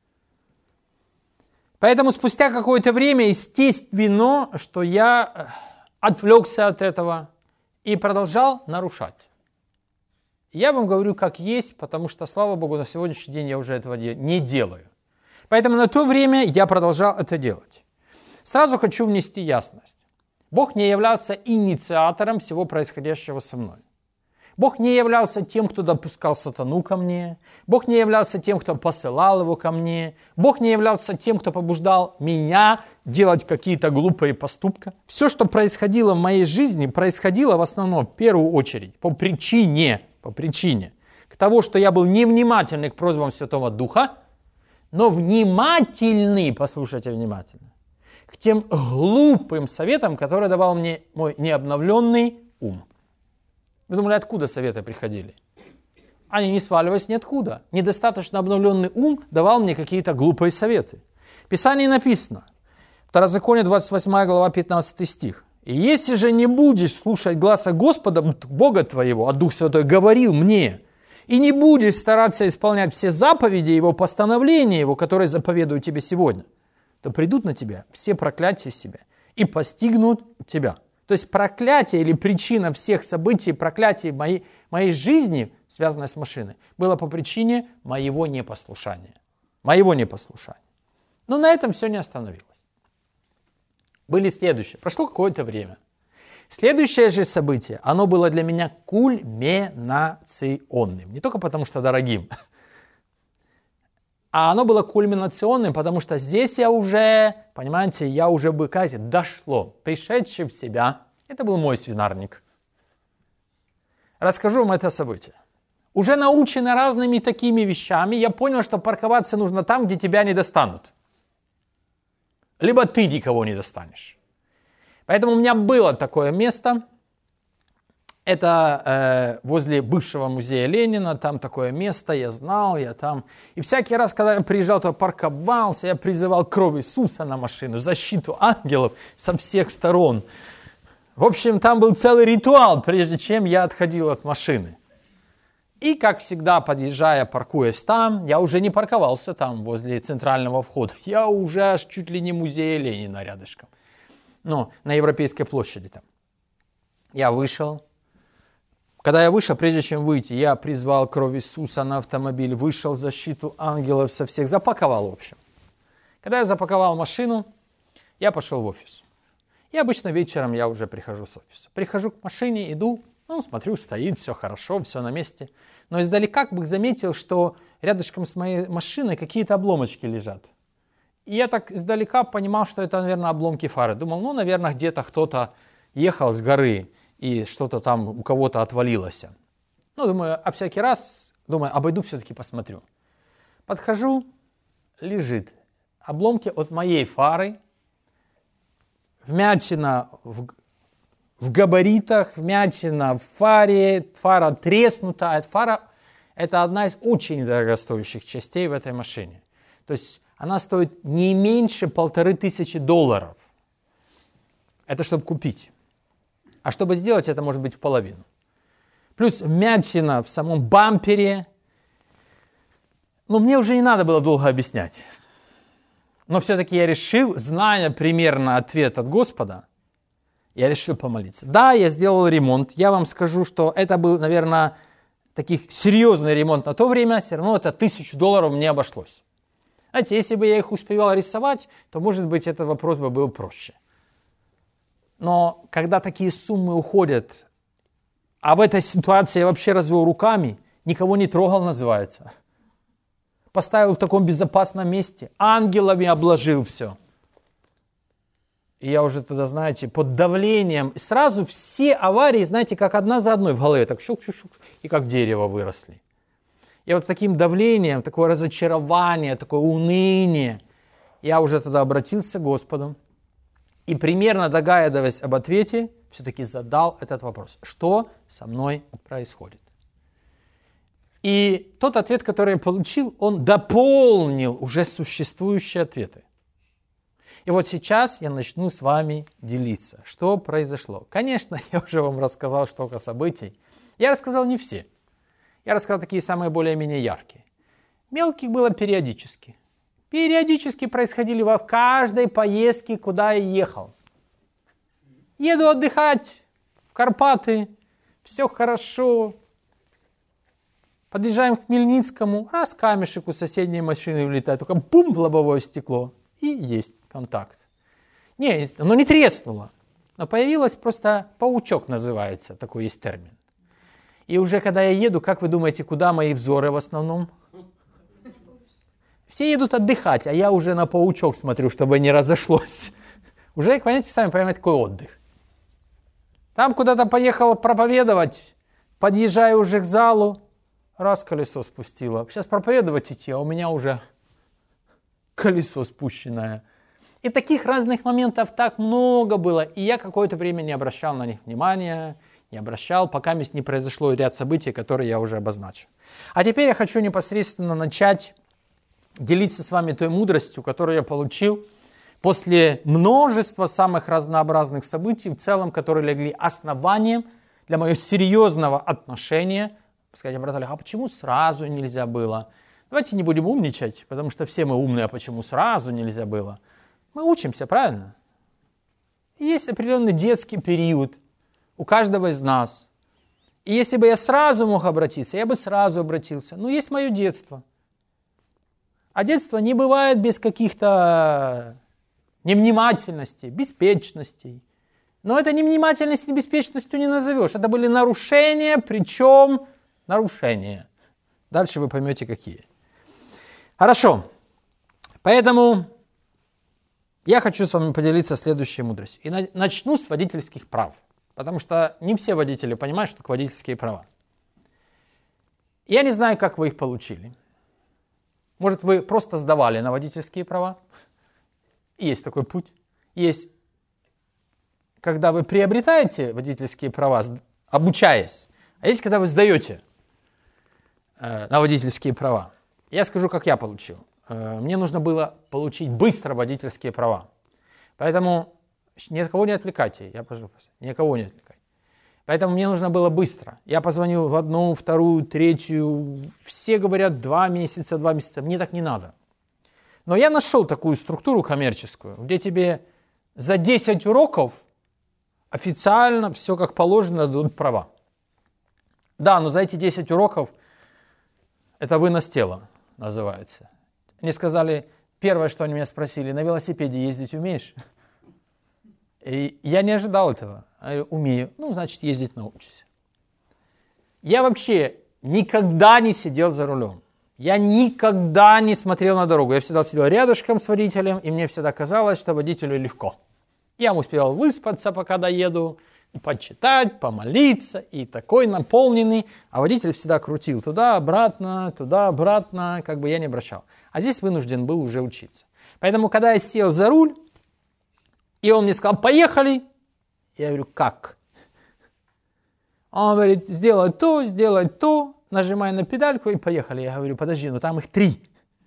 Поэтому спустя какое-то время, естественно, что я отвлекся от этого и продолжал нарушать. Я вам говорю как есть, потому что, слава Богу, на сегодняшний день я уже этого не делаю. Поэтому на то время я продолжал это делать. Сразу хочу внести ясность. Бог не являлся инициатором всего происходящего со мной. Бог не являлся тем, кто допускал сатану ко мне. Бог не являлся тем, кто посылал его ко мне. Бог не являлся тем, кто побуждал меня делать какие-то глупые поступки. Все, что происходило в моей жизни, происходило в основном, в первую очередь, по причине, по причине к того, что я был невнимательный к просьбам Святого Духа, но внимательный, послушайте внимательно, к тем глупым советам, которые давал мне мой необновленный ум. Вы думали, откуда советы приходили? Они не сваливались ниоткуда. Недостаточно обновленный ум давал мне какие-то глупые советы. В Писании написано, Второзаконие, двадцать восьмая глава, пятнадцатый стих. «И если же не будешь слушать гласа Господа, Бога твоего, а Дух Святой говорил мне, и не будешь стараться исполнять все заповеди Его, постановления Его, которые заповедую тебе сегодня, то придут на тебя все проклятия себя и постигнут тебя». То есть проклятие или причина всех событий, проклятий моей, моей жизни, связанной с машиной, было по причине моего непослушания. Моего непослушания. Но на этом все не остановилось. Были следующие. Прошло какое-то время. Следующее же событие, оно было для меня кульминационным. Не только потому, что дорогим, а оно было кульминационным, потому что здесь я уже, понимаете, я уже бы, кажется, дошло, пришедший в себя. Это был мой свинарник. Расскажу вам это событие. Уже наученный разными такими вещами, я понял, что парковаться нужно там, где тебя не достанут. Либо ты никого не достанешь. Поэтому у меня было такое место. Это э, возле бывшего музея Ленина, там такое место, я знал, я там. И всякий раз, когда я приезжал, то парковался, я призывал кровь Иисуса на машину, защиту ангелов со всех сторон. В общем, там был целый ритуал, прежде чем я отходил от машины. И, как всегда, подъезжая, паркуясь там, я уже не парковался там, возле центрального входа. Я уже аж чуть ли не музея Ленина рядышком. Ну, на Европейской площади там. Я вышел. Когда я вышел, прежде чем выйти, я призвал кровь Иисуса на автомобиль, вышел, защиту ангелов со всех, запаковал, в общем. Когда я запаковал машину, я пошел в офис. И обычно вечером я уже прихожу с офиса. Прихожу к машине, иду, ну, смотрю, стоит, все хорошо, все на месте. Но издалека как бы заметил, что рядышком с моей машиной какие-то обломочки лежат. И я так издалека понимал, что это, наверное, обломки фары. Думал, ну, наверное, где-то кто-то ехал с горы, и что-то там у кого-то отвалилось. Ну, думаю, а всякий раз, думаю, обойду все-таки посмотрю. Подхожу, лежит обломки от моей фары, вмятина в, в габаритах, вмятина в фаре, фара треснута. Фара – это одна из очень дорогостоящих частей в этой машине. То есть она стоит не меньше полторы тысячи долларов. Это чтобы купить. А чтобы сделать, это может быть в половину. Плюс вмятина в самом бампере. Ну, мне уже не надо было долго объяснять. Но все-таки я решил, зная примерно ответ от Господа, я решил помолиться. Да, я сделал ремонт. Я вам скажу, что это был, наверное, таких серьезный ремонт на то время. Все равно это тысячу долларов мне обошлось. Знаете, если бы я их успевал рисовать, то, может быть, этот вопрос бы был проще. Но когда такие суммы уходят, а в этой ситуации я вообще развел руками, никого не трогал, называется. Поставил в таком безопасном месте, ангелами обложил все. И я уже тогда, знаете, под давлением, сразу все аварии, знаете, как одна за одной в голове, так шук-шук-шук, и как дерево выросли. И вот таким давлением, такое разочарование, такое уныние, я уже тогда обратился к Господу. И примерно догадываясь об ответе, все-таки задал этот вопрос. Что со мной происходит? И тот ответ, который я получил, он дополнил уже существующие ответы. И вот сейчас я начну с вами делиться, что произошло. Конечно, я уже вам рассказал столько событий. Я рассказал не все. Я рассказал такие самые более-менее яркие. Мелких было периодически. Периодически происходили в каждой поездке, куда я ехал. Еду отдыхать в Карпаты, все хорошо. Подъезжаем к Хмельницкому, раз камешек у соседней машины влетает, только бум в лобовое стекло, и есть контакт. Не, оно не треснуло, Но появилось просто паучок называется, такой есть термин. И уже когда я еду, как вы думаете, куда мои взоры в основном? Все едут отдыхать, а я уже на паучок смотрю, чтобы не разошлось. Уже, понимаете, сами понимаете, какой отдых. Там куда-то поехал проповедовать, подъезжаю уже к залу, раз колесо спустило. Сейчас проповедовать идти, а у меня уже колесо спущенное. И таких разных моментов так много было, и я какое-то время не обращал на них внимания, не обращал, пока не произошло ряд событий, которые я уже обозначил. А теперь я хочу непосредственно начать делиться с вами той мудростью, которую я получил после множества самых разнообразных событий, в целом, которые легли основанием для моего серьезного отношения. Сказать, брат Олег, а почему сразу нельзя было? Давайте не будем умничать, потому что все мы умные, а почему сразу нельзя было? Мы учимся, правильно? Есть определенный детский период у каждого из нас. И если бы я сразу мог обратиться, я бы сразу обратился. Но есть мое детство. А детство не бывает без каких-то невнимательностей, беспечностей. Но это невнимательность и беспечностью не назовешь. Это были нарушения, причем нарушения. Дальше вы поймете, какие. Хорошо. Поэтому я хочу с вами поделиться следующей мудростью. И начну с водительских прав. Потому что не все водители понимают, что такое водительские права. Я не знаю, как вы их получили. Может, вы просто сдавали на водительские права? Есть такой путь. Есть, когда вы приобретаете водительские права, обучаясь. А есть, когда вы сдаете э, на водительские права. Я скажу, как я получил. Э, мне нужно было получить быстро водительские права. Поэтому никого не отвлекайте. Я прошу вас, никого не отвлекайте. Поэтому мне нужно было быстро. Я позвонил в одну, вторую, третью. Все говорят два месяца, два месяца. Мне так не надо. Но я нашел такую структуру коммерческую, где тебе за десять уроков официально все как положено дадут права. Да, но за эти десять уроков это вынос тела называется. Они сказали, первое, что они меня спросили, на велосипеде ездить умеешь? И я не ожидал этого. Я говорю, умею. Ну, значит, ездить научишься. Я вообще никогда не сидел за рулем. Я никогда не смотрел на дорогу. Я всегда сидел рядышком с водителем, и мне всегда казалось, что водителю легко. Я успел выспаться, пока доеду, и почитать, помолиться, и такой наполненный. А водитель всегда крутил туда-обратно, туда-обратно, как бы я не обращал. А здесь вынужден был уже учиться. Поэтому, когда я сел за руль, и он мне сказал, поехали. Я говорю, как? Он говорит, сделай то, сделай то. Нажимай на педальку и поехали. Я говорю, подожди, ну там их три.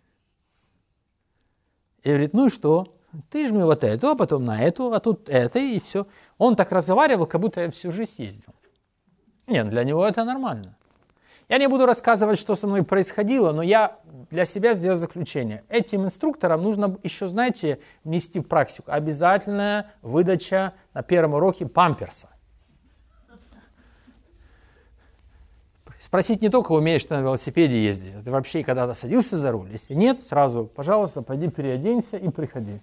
И говорит, ну и что? Ты жми вот эту, а потом на эту, а тут это, и все. Он так разговаривал, как будто я всю жизнь ездил. Нет, для него это нормально. Я не буду рассказывать, что со мной происходило, но я для себя сделал заключение. Этим инструкторам нужно еще, знаете, внести в практику обязательная выдача на первом уроке памперса. Спросить не только, умеешь ты на велосипеде ездить, а ты вообще когда-то садился за руль. Если нет, сразу, пожалуйста, пойди переоденься и приходи.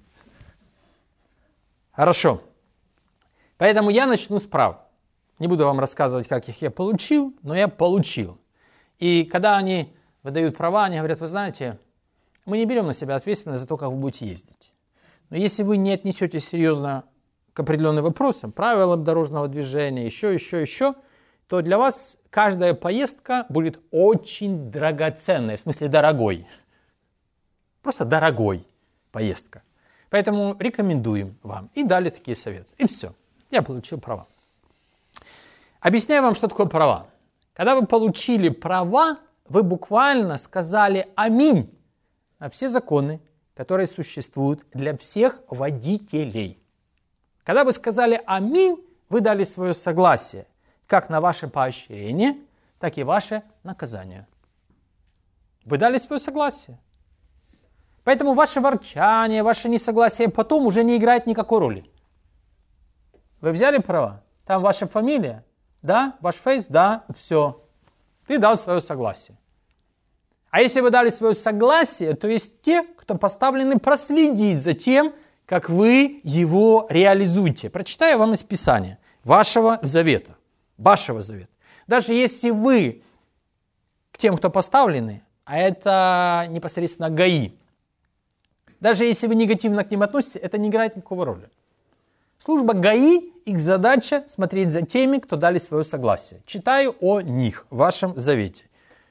Хорошо. Поэтому я начну с прав. Не буду вам рассказывать, как их я получил, но я получил. И когда они выдают права, они говорят, вы знаете, мы не берем на себя ответственность за то, как вы будете ездить. Но если вы не отнесетесь серьезно к определенным вопросам, правилам дорожного движения, еще, еще, еще, то для вас каждая поездка будет очень драгоценной, в смысле дорогой. Просто дорогой поездка. Поэтому рекомендуем вам. И дали такие советы. И все. Я получил права. Объясняю вам, что такое права. Когда вы получили права, вы буквально сказали «Аминь» на все законы, которые существуют для всех водителей. Когда вы сказали «Аминь», вы дали свое согласие как на ваше поощрение, так и ваше наказание. Вы дали свое согласие. Поэтому ваше ворчание, ваше несогласие потом уже не играет никакой роли. Вы взяли права, там ваша фамилия, да, ваш фейс, да, все. Ты дал свое согласие. А если вы дали свое согласие, то есть те, кто поставлены проследить за тем, как вы его реализуете. Прочитаю вам из Писания вашего завета. Вашего завета. Даже если вы к тем, кто поставлены, а это непосредственно ГАИ, даже если вы негативно к ним относитесь, это не играет никакой роли. Служба ГАИ, их задача смотреть за теми, кто дали свое согласие. Читаю о них в вашем завете.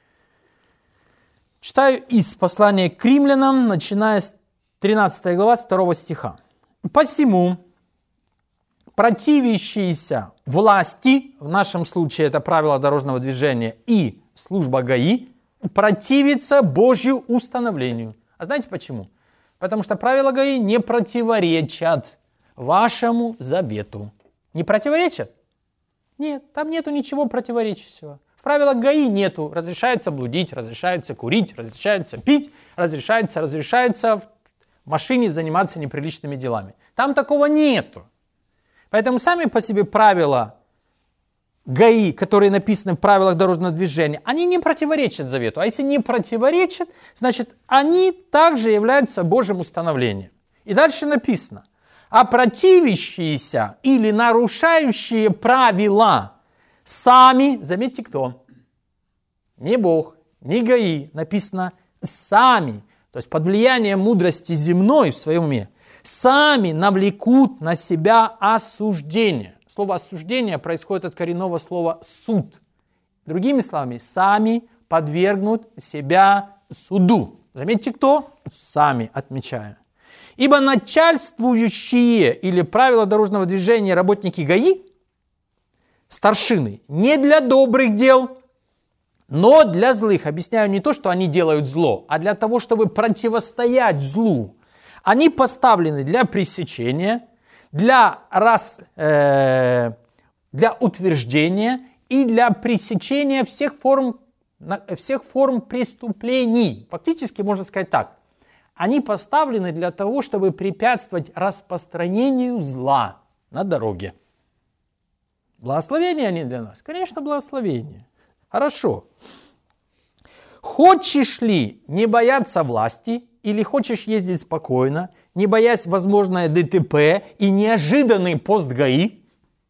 Читаю из послания к римлянам, начиная с тринадцатой глава, с второго стиха. «Посему противящиеся власти, в нашем случае это правила дорожного движения и служба ГАИ, противятся Божью установлению». А знаете почему? Потому что правила ГАИ не противоречат вашему завету. Не противоречат? Нет, там нету ничего противоречащего. В правилах ГАИ нету. Разрешается блудить, разрешается курить, разрешается пить, разрешается, разрешается в машине заниматься неприличными делами. Там такого нету. Поэтому сами по себе правила ГАИ, которые написаны в правилах дорожного движения, они не противоречат завету. А если не противоречат, значит, они также являются Божьим установлением. И дальше написано: а противящиеся или нарушающие правила сами, заметьте, кто? Не Бог, не ГАИ, написано сами, то есть под влиянием мудрости земной в своем уме, сами навлекут на себя осуждение. Слово осуждение происходит от коренного слова суд. Другими словами, сами подвергнут себя суду. Заметьте, кто? Сами, отмечаю. Ибо начальствующие или правила дорожного движения работники ГАИ, старшины, не для добрых дел, но для злых. Объясняю не то, что они делают зло, а для того, чтобы противостоять злу. Они поставлены для пресечения, для, раз, э, для утверждения и для пресечения всех форм, всех форм преступлений. Фактически можно сказать так. Они поставлены для того, чтобы препятствовать распространению зла на дороге. Благословение они для нас? Конечно, благословение. Хорошо. Хочешь ли не бояться власти, или хочешь ездить спокойно, не боясь возможное ДТП и неожиданный пост ГАИ?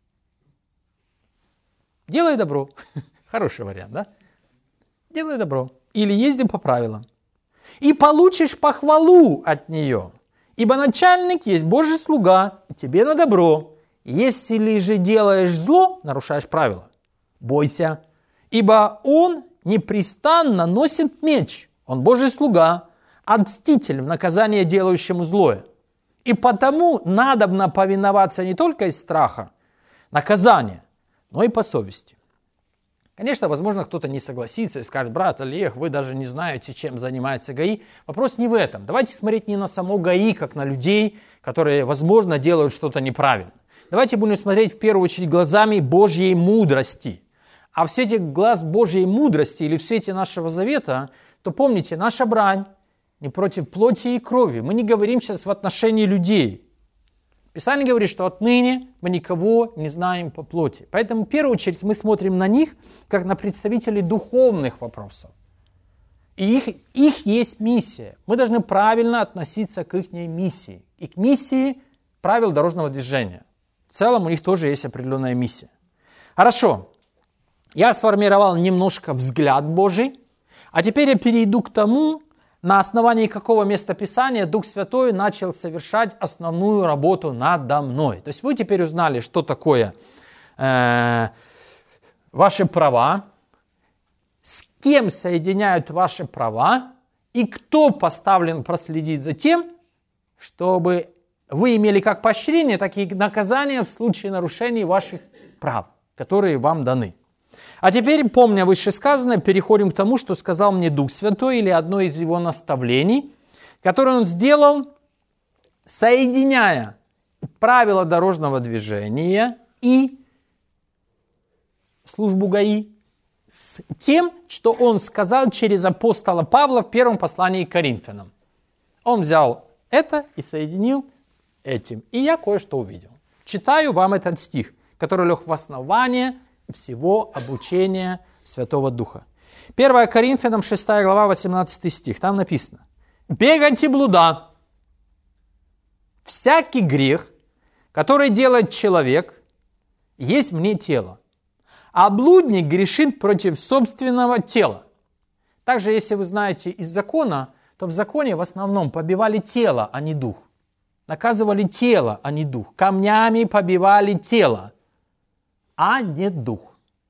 Делай добро. Хороший вариант, да? Делай добро. Или езди по правилам. И получишь похвалу от нее. Ибо начальник есть Божий слуга, и тебе на добро. Если же делаешь зло, нарушаешь правила, бойся. Ибо он непрестанно носит меч. Он Божий слуга, мститель в наказание делающему злое. И потому надобно повиноваться не только из страха наказания, но и по совести. Конечно, возможно, кто-то не согласится и скажет: брат Олег, вы даже не знаете, чем занимается ГАИ. Вопрос не в этом. Давайте смотреть не на само ГАИ, как на людей, которые, возможно, делают что-то неправильно. Давайте будем смотреть в первую очередь глазами Божьей мудрости. А в свете глаз Божьей мудрости или в свете нашего завета, то помните, наша брань не против плоти и крови. Мы не говорим сейчас в отношении людей. Писание говорит, что отныне мы никого не знаем по плоти. Поэтому в первую очередь мы смотрим на них, как на представителей духовных вопросов. И их, их есть миссия. Мы должны правильно относиться к их миссии. И к миссии правил дорожного движения. В целом у них тоже есть определенная миссия. Хорошо. Я сформировал немножко взгляд Божий. А теперь я перейду к тому, на основании какого местописания Дух Святой начал совершать основную работу надо мной. То есть вы теперь узнали, что такое э, ваши права, с кем соединяют ваши права и кто поставлен проследить за тем, чтобы вы имели как поощрение, так и наказание в случае нарушений ваших прав, которые вам даны. А теперь, помня вышесказанное, переходим к тому, что сказал мне Дух Святой, или одно из его наставлений, которое он сделал, соединяя правила дорожного движения и службу ГАИ с тем, что он сказал через апостола Павла в первом послании к Коринфянам. Он взял это и соединил с этим. И я кое-что увидел. Читаю вам этот стих, который лег в основание всего обучения Святого Духа. первое Коринфянам, шестая глава, восемнадцатый стих. Там написано: «Бегайте блуда». всякий грех, который делает человек, есть вне тела. А блудник грешит против собственного тела. Также, если вы знаете из закона, то в законе в основном побивали тело, а не дух. Наказывали тело, а не дух. Камнями побивали тело, а не дух.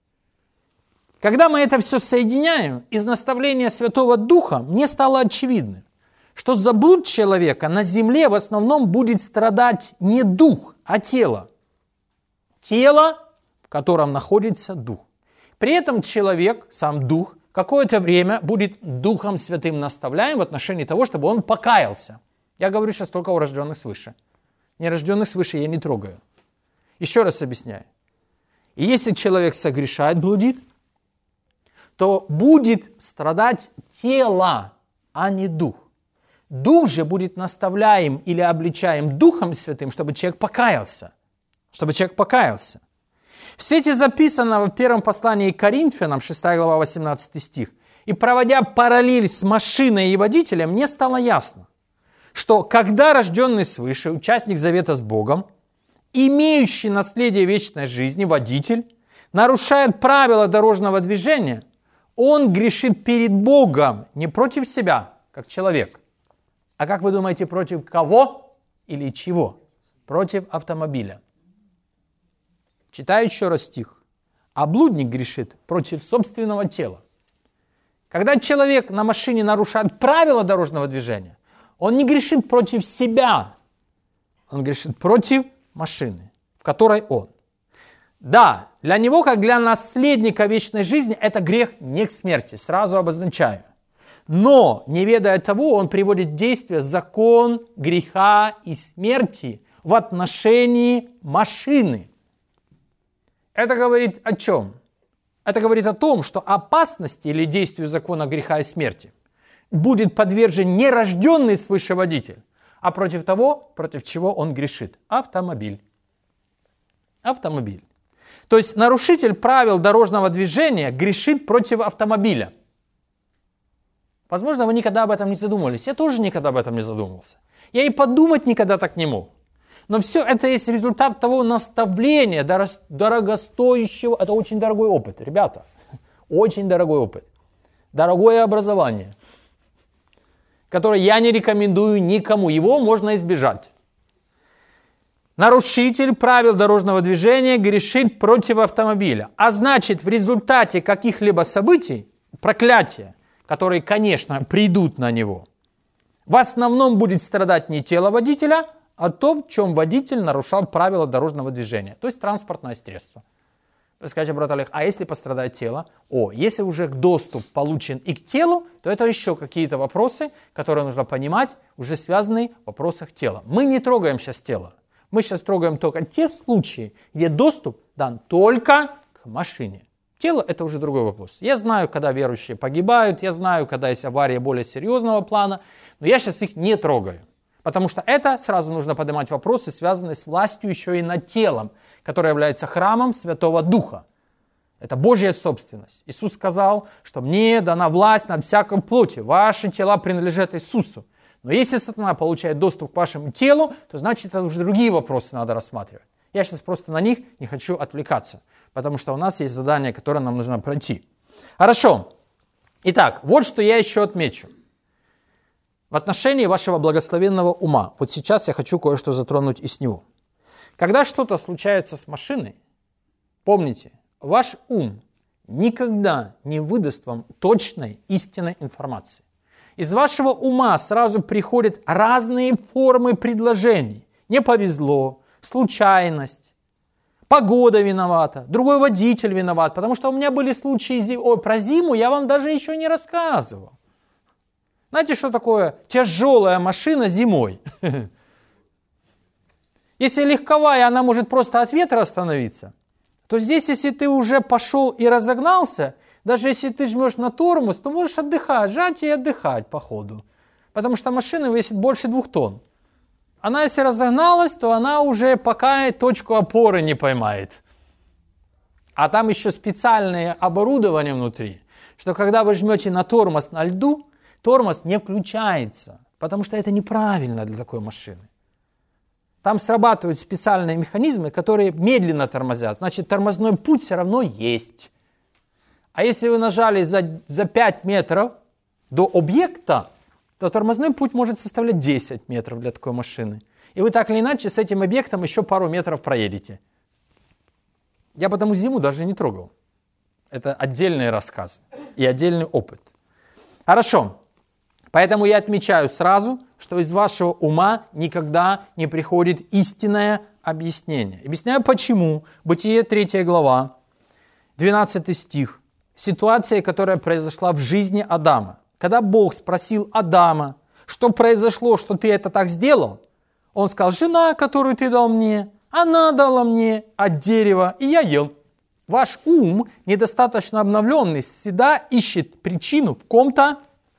Когда мы это все соединяем, из наставления Святого Духа мне стало очевидно, что за блуд человека на земле в основном будет страдать не дух, а тело. Тело, в котором находится дух. При этом человек, сам дух, какое-то время будет Духом Святым наставляем в отношении того, чтобы он покаялся. Я говорю сейчас только о рожденных свыше. Нерожденных свыше я не трогаю. Еще раз объясняю. И если человек согрешает, блудит, то будет страдать тело, а не дух. Дух же будет наставляем или обличаем Духом Святым, чтобы человек покаялся. Чтобы человек покаялся. Все эти записано в первом послании к Коринфянам, шестая глава, восемнадцатый стих. И проводя параллель с машиной и водителем, мне стало ясно, что когда рожденный свыше, участник завета с Богом, имеющий наследие вечной жизни, водитель, нарушает правила дорожного движения, он грешит перед Богом не против себя, как человек. А как вы думаете, против кого или чего? Против автомобиля. Читаю еще раз стих. А блудник грешит против собственного тела. Когда человек на машине нарушает правила дорожного движения, он не грешит против себя, он грешит против машины, в которой он. Да, для него, как для наследника вечной жизни, это грех не к смерти, сразу обозначаю. Но, не ведая того, он приводит в действие закон греха и смерти в отношении машины. Это говорит о чем? Это говорит о том, что опасности или действию закона греха и смерти будет подвержен не рожденный свыше водитель, а против того, против чего он грешит. Автомобиль. Автомобиль. То есть нарушитель правил дорожного движения грешит против автомобиля. Возможно, вы никогда об этом не задумывались. Я тоже никогда об этом не задумывался. Я и подумать никогда так не мог. Но все это есть результат того наставления, дорогостоящего. Это очень дорогой опыт, ребята. Очень дорогой опыт. Дорогое образование, которое я не рекомендую никому. Его можно избежать. Нарушитель правил дорожного движения грешит против автомобиля. А значит, в результате каких-либо событий, проклятия, которые, конечно, придут на него, в основном будет страдать не тело водителя, а то, в чем водитель нарушал правила дорожного движения, то есть транспортное средство. Вы скажете, брат Олег, а если пострадает тело? О, если уже доступ получен и к телу, то это еще какие-то вопросы, которые нужно понимать, уже связанные в вопросах тела. Мы не трогаем сейчас тело. Мы сейчас трогаем только те случаи, где доступ дан только к машине. Тело – это уже другой вопрос. Я знаю, когда верующие погибают, я знаю, когда есть авария более серьезного плана, но я сейчас их не трогаю. Потому что это сразу нужно поднимать вопросы, связанные с властью еще и над телом, которое является храмом Святого Духа. Это Божья собственность. Иисус сказал, что мне дана власть над всякой плотью. Ваши тела принадлежат Иисусу. Но если сатана получает доступ к вашему телу, то значит, это уже другие вопросы надо рассматривать. Я сейчас просто на них не хочу отвлекаться, потому что у нас есть задание, которое нам нужно пройти. Хорошо. Итак, вот что я еще отмечу. В отношении вашего благословенного ума. Вот сейчас я хочу кое-что затронуть и с него. Когда что-то случается с машиной, помните, ваш ум никогда не выдаст вам точной, истинной информации. Из вашего ума сразу приходят разные формы предложений. Не повезло, случайность, погода виновата, другой водитель виноват. Потому что у меня были случаи, ой, про зиму я вам даже еще не рассказывал. Знаете, что такое тяжелая машина зимой? Если легковая, она может просто от ветра остановиться, то здесь, если ты уже пошел и разогнался, даже если ты жмешь на тормоз, то можешь отдыхать, жать и отдыхать по ходу. Потому что машина весит больше двух тонн. Она, если разогналась, то она уже пока точку опоры не поймает. А там еще специальное оборудование внутри, что когда вы жмете на тормоз на льду, тормоз не включается, потому что это неправильно для такой машины. там срабатывают специальные механизмы, которые медленно тормозят. Значит, тормозной путь все равно есть. А если вы нажали за, за пять метров до объекта, то тормозной путь может составлять десять метров для такой машины. И вы так или иначе с этим объектом еще пару метров проедете. Я потому зиму даже не трогал. Это отдельные рассказы и отдельный опыт. Хорошо. Поэтому я отмечаю сразу, что из вашего ума никогда не приходит истинное объяснение. Объясняю почему. Бытие третья глава, двенадцатый стих. Ситуация, которая произошла в жизни Адама. Когда Бог спросил Адама, что произошло, что ты это так сделал, он сказал: жена, которую ты дал мне, она дала мне от дерева, и я ел. Ваш ум, недостаточно обновленный, всегда ищет причину в ком-то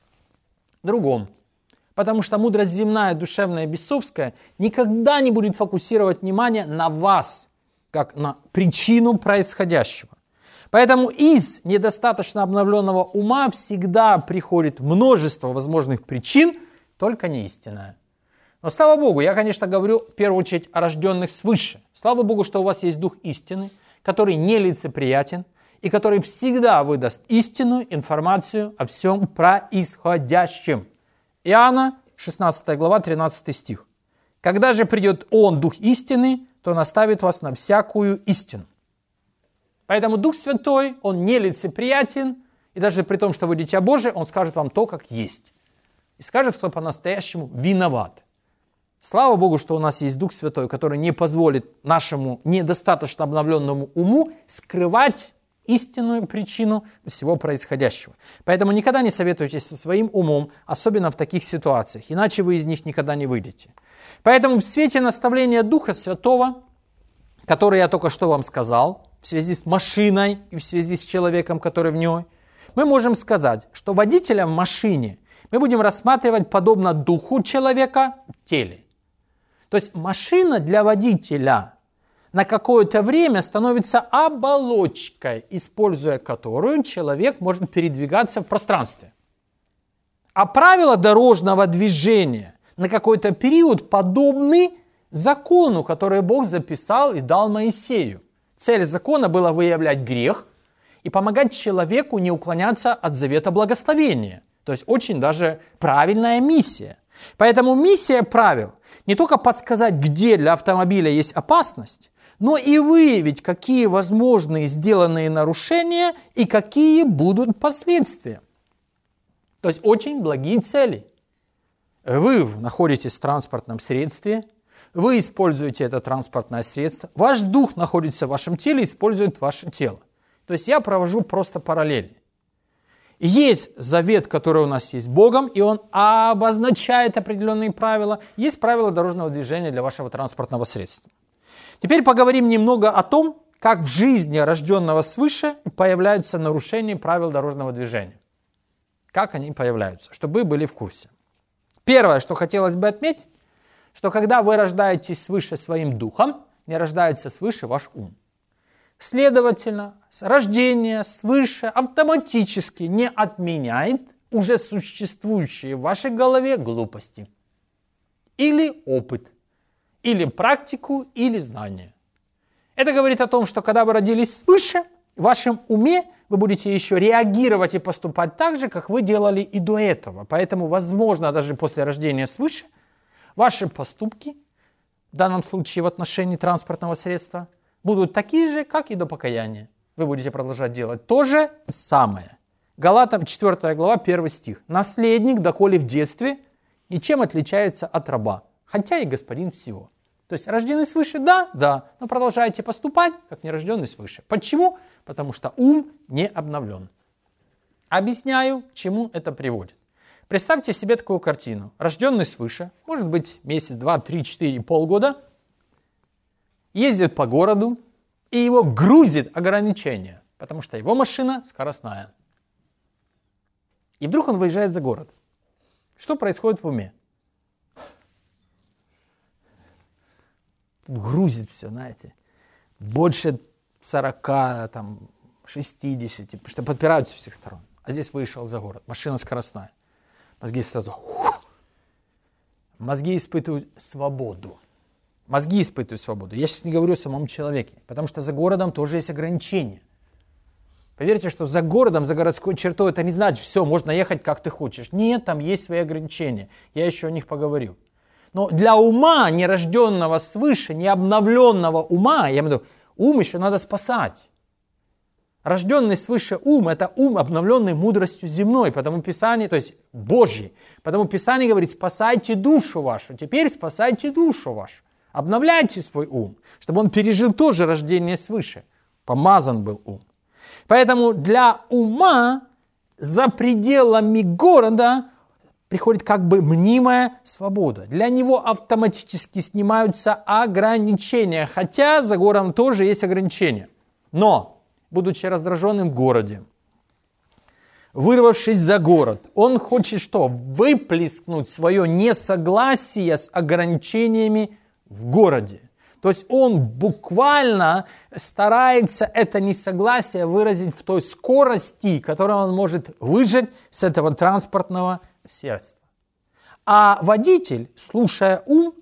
другом. Потому что мудрость земная, душевная, бесовская никогда не будет фокусировать внимание на вас, как на причину происходящего. Поэтому из недостаточно обновленного ума всегда приходит множество возможных причин, только не истинная. Но слава Богу, я, конечно, говорю в первую очередь о рожденных свыше. Слава Богу, что у вас есть Дух истины, который нелицеприятен и который всегда выдаст истинную информацию о всем происходящем. Иоанна, шестнадцатая глава, тринадцатый стих. Когда же придет Он, Дух истины, то наставит вас на всякую истину. Поэтому Дух Святой, Он нелицеприятен, и даже при том, что вы дитя Божие, Он скажет вам то, как есть. И скажет, кто по-настоящему виноват. Слава Богу, что у нас есть Дух Святой, который не позволит нашему недостаточно обновленному уму скрывать истинную причину всего происходящего. Поэтому никогда не советуйтесь со своим умом, особенно в таких ситуациях, иначе вы из них никогда не выйдете. Поэтому в свете наставления Духа Святого, которое я только что вам сказал, в связи с машиной и в связи с человеком, который в ней, мы можем сказать, что водителя в машине мы будем рассматривать подобно духу человека в теле. То есть машина для водителя на какое-то время становится оболочкой, используя которую человек может передвигаться в пространстве. А правила дорожного движения на какой-то период подобны закону, который Бог записал и дал Моисею. Цель закона была выявлять грех и помогать человеку не уклоняться от завета благословения. То есть очень даже правильная миссия. Поэтому миссия правил не только подсказать, где для автомобиля есть опасность, но и выявить, какие возможные сделанные нарушения и какие будут последствия. То есть очень благие цели. Вы находитесь в транспортном средстве, вы используете это транспортное средство, ваш дух находится в вашем теле, использует ваше тело. То есть я провожу просто параллели. Есть завет, который у нас есть с Богом, и он обозначает определенные правила. Есть правила дорожного движения для вашего транспортного средства. Теперь поговорим немного о том, как в жизни рожденного свыше появляются нарушения правил дорожного движения. Как они появляются, чтобы вы были в курсе. Первое, что хотелось бы отметить, что когда вы рождаетесь свыше своим духом, не рождается свыше ваш ум. Следовательно, рождение свыше автоматически не отменяет уже существующие в вашей голове глупости. Или опыт, или практику, или знания. Это говорит о том, что когда вы родились свыше, в вашем уме вы будете еще реагировать и поступать так же, как вы делали и до этого. Поэтому, возможно, даже после рождения свыше, ваши поступки, в данном случае в отношении транспортного средства, будут такие же, как и до покаяния. Вы будете продолжать делать то же самое. Галатам четвёртая глава, первый стих. «Наследник, доколе в детстве, ничем отличается от раба, хотя и господин всего». То есть рожденный свыше, да, да, но продолжаете поступать, как нерожденный свыше. Почему? Потому что ум не обновлен. Объясняю, к чему это приводит. Представьте себе такую картину. Рожденный свыше, может быть месяц, два, три, четыре, полгода, ездит по городу, и его грузит ограничения, потому что его машина скоростная. И вдруг он выезжает за город. Что происходит в уме? Грузит все, знаете, больше сорока, там, шестидесяти, потому что подпираются с всех сторон. А здесь выехал за город, машина скоростная. Мозги сразу... Мозги испытывают свободу. Мозги испытывают свободу. Я сейчас не говорю о самом человеке, потому что за городом тоже есть ограничения. Поверьте, что за городом, за городской чертой, это не значит, все, можно ехать как ты хочешь. Нет, там есть свои ограничения. Я еще о них поговорю. Но для ума, нерожденного свыше, необновленного ума, я имею в виду, ум еще надо спасать. Рожденный свыше ум – это ум, обновленный мудростью земной, потому Писание, то есть Божьей. Потому Писание говорит, спасайте душу вашу. Теперь спасайте душу вашу. Обновляйте свой ум, чтобы он пережил тоже рождение свыше. Помазан был ум. Поэтому для ума за пределами города приходит как бы мнимая свобода. Для него автоматически снимаются ограничения, хотя за городом тоже есть ограничения. Но, будучи раздраженным в городе, вырвавшись за город, он хочет что? Выплеснуть свое несогласие с ограничениями в городе. То есть он буквально старается это несогласие выразить в той скорости, которую он может выжать с этого транспортного средства. А водитель, слушая ум,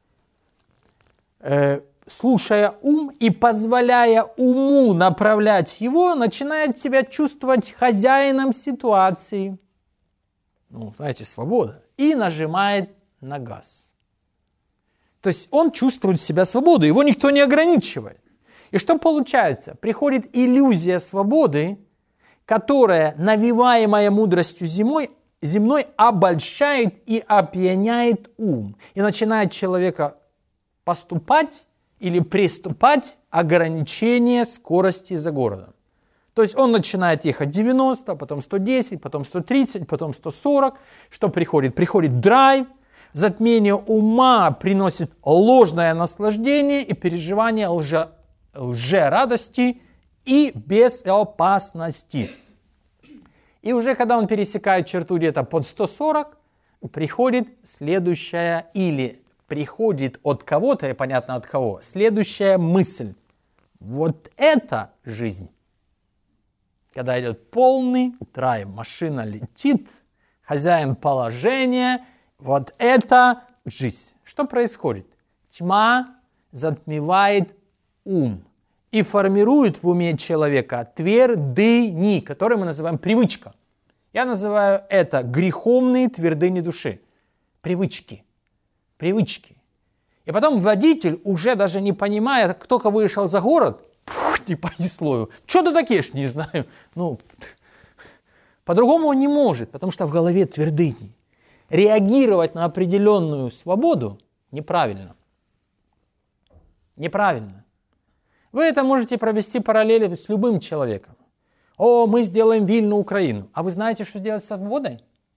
э, слушая ум и позволяя уму направлять его, начинает себя чувствовать хозяином ситуации. Ну, знаете, свобода. И нажимает на газ. То есть он чувствует себя свободой, его никто не ограничивает. И что получается? Приходит иллюзия свободы, которая, навеваемая мудростью земной, земной обольщает и опьяняет ум. И начинает человека поступать или приступать ограничение скорости за городом. То есть он начинает ехать девяносто, потом сто десять, потом сто тридцать, потом сто сорок. Что приходит? Приходит драйв. Затмение ума приносит ложное наслаждение и переживание лже, лже-радости и безопасности. И уже когда он пересекает черту где-то под сто сорок, приходит следующая, или приходит от кого-то, и понятно от кого, следующая мысль. Вот это жизнь. Когда идет полный драйв, машина летит, хозяин положения, вот это жизнь. Что происходит? Тьма затмевает ум и формирует в уме человека твердыни, которые мы называем привычка. Я называю это греховные твердыни души. Привычки. Привычки. И потом водитель, уже даже не понимая, кто только вышел за город, пух, не понесло его. Что ты такие, не знаю. Ну, по-другому он не может, потому что в голове твердыни. Реагировать на определенную свободу неправильно. Неправильно. Вы это можете провести параллели с любым человеком. О, мы сделаем Вильну Украину. А вы знаете, что делать со свободой?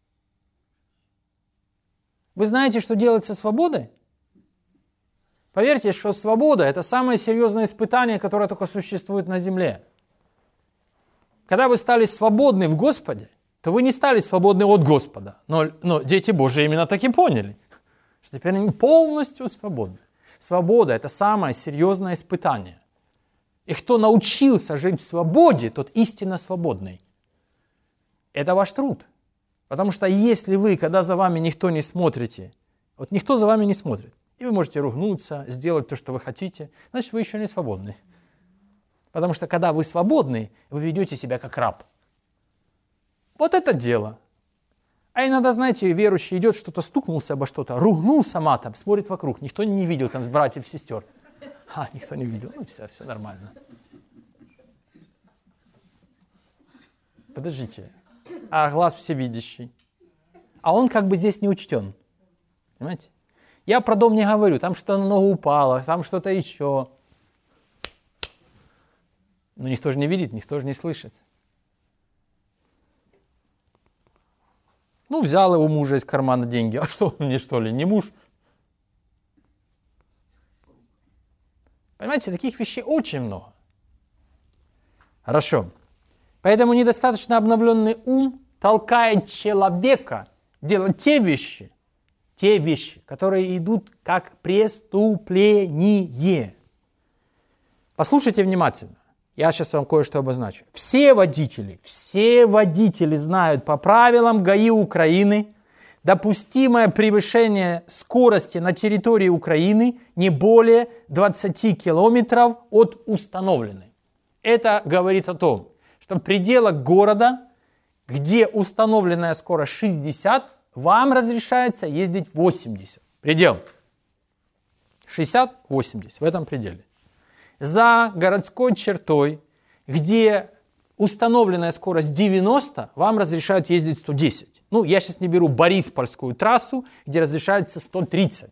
Вы знаете, что делать со свободой? Поверьте, что свобода – это самое серьезное испытание, которое только существует на земле. Когда вы стали свободны в Господе, то вы не стали свободны от Господа. Но, но дети Божьи именно так и поняли, что теперь они полностью свободны. Свобода – это самое серьезное испытание. И кто научился жить в свободе, тот истинно свободный. Это ваш труд. Потому что если вы, когда за вами никто не смотрите, вот никто за вами не смотрит, и вы можете ругнуться, сделать то, что вы хотите, значит, вы еще не свободны. Потому что когда вы свободны, вы ведете себя как раб. Вот это дело. А иногда, знаете, верующий идет, что-то стукнулся обо что-то, ругнулся матом, смотрит вокруг. Никто не видел там с братьев, сестер. А, никто не видел. Ну, все, все нормально. Подождите. А глаз всевидящий. А он как бы здесь не учтен. Понимаете? Я про дом не говорю. Там что-то на ногу упало, там что-то еще. Но никто же не видит, никто же не слышит. Ну, взял его мужа из кармана деньги. А что, мне что ли, не муж? Понимаете, таких вещей очень много. Хорошо. Поэтому недостаточно обновленный ум толкает человека делать те вещи, те вещи, которые идут как преступление. Послушайте внимательно. Я сейчас вам кое-что обозначу. Все водители, все водители знают по правилам ГАИ Украины, допустимое превышение скорости на территории Украины не более двадцати километров от установленной. Это говорит о том, что в пределах города, где установленная скорость шестьдесят, вам разрешается ездить восемьдесят. Предел. шестьдесят-восемьдесят в этом пределе. За городской чертой, где установленная скорость девяносто, вам разрешают ездить сто десять. Ну, я сейчас не беру Бориспольскую трассу, где разрешается сто тридцать.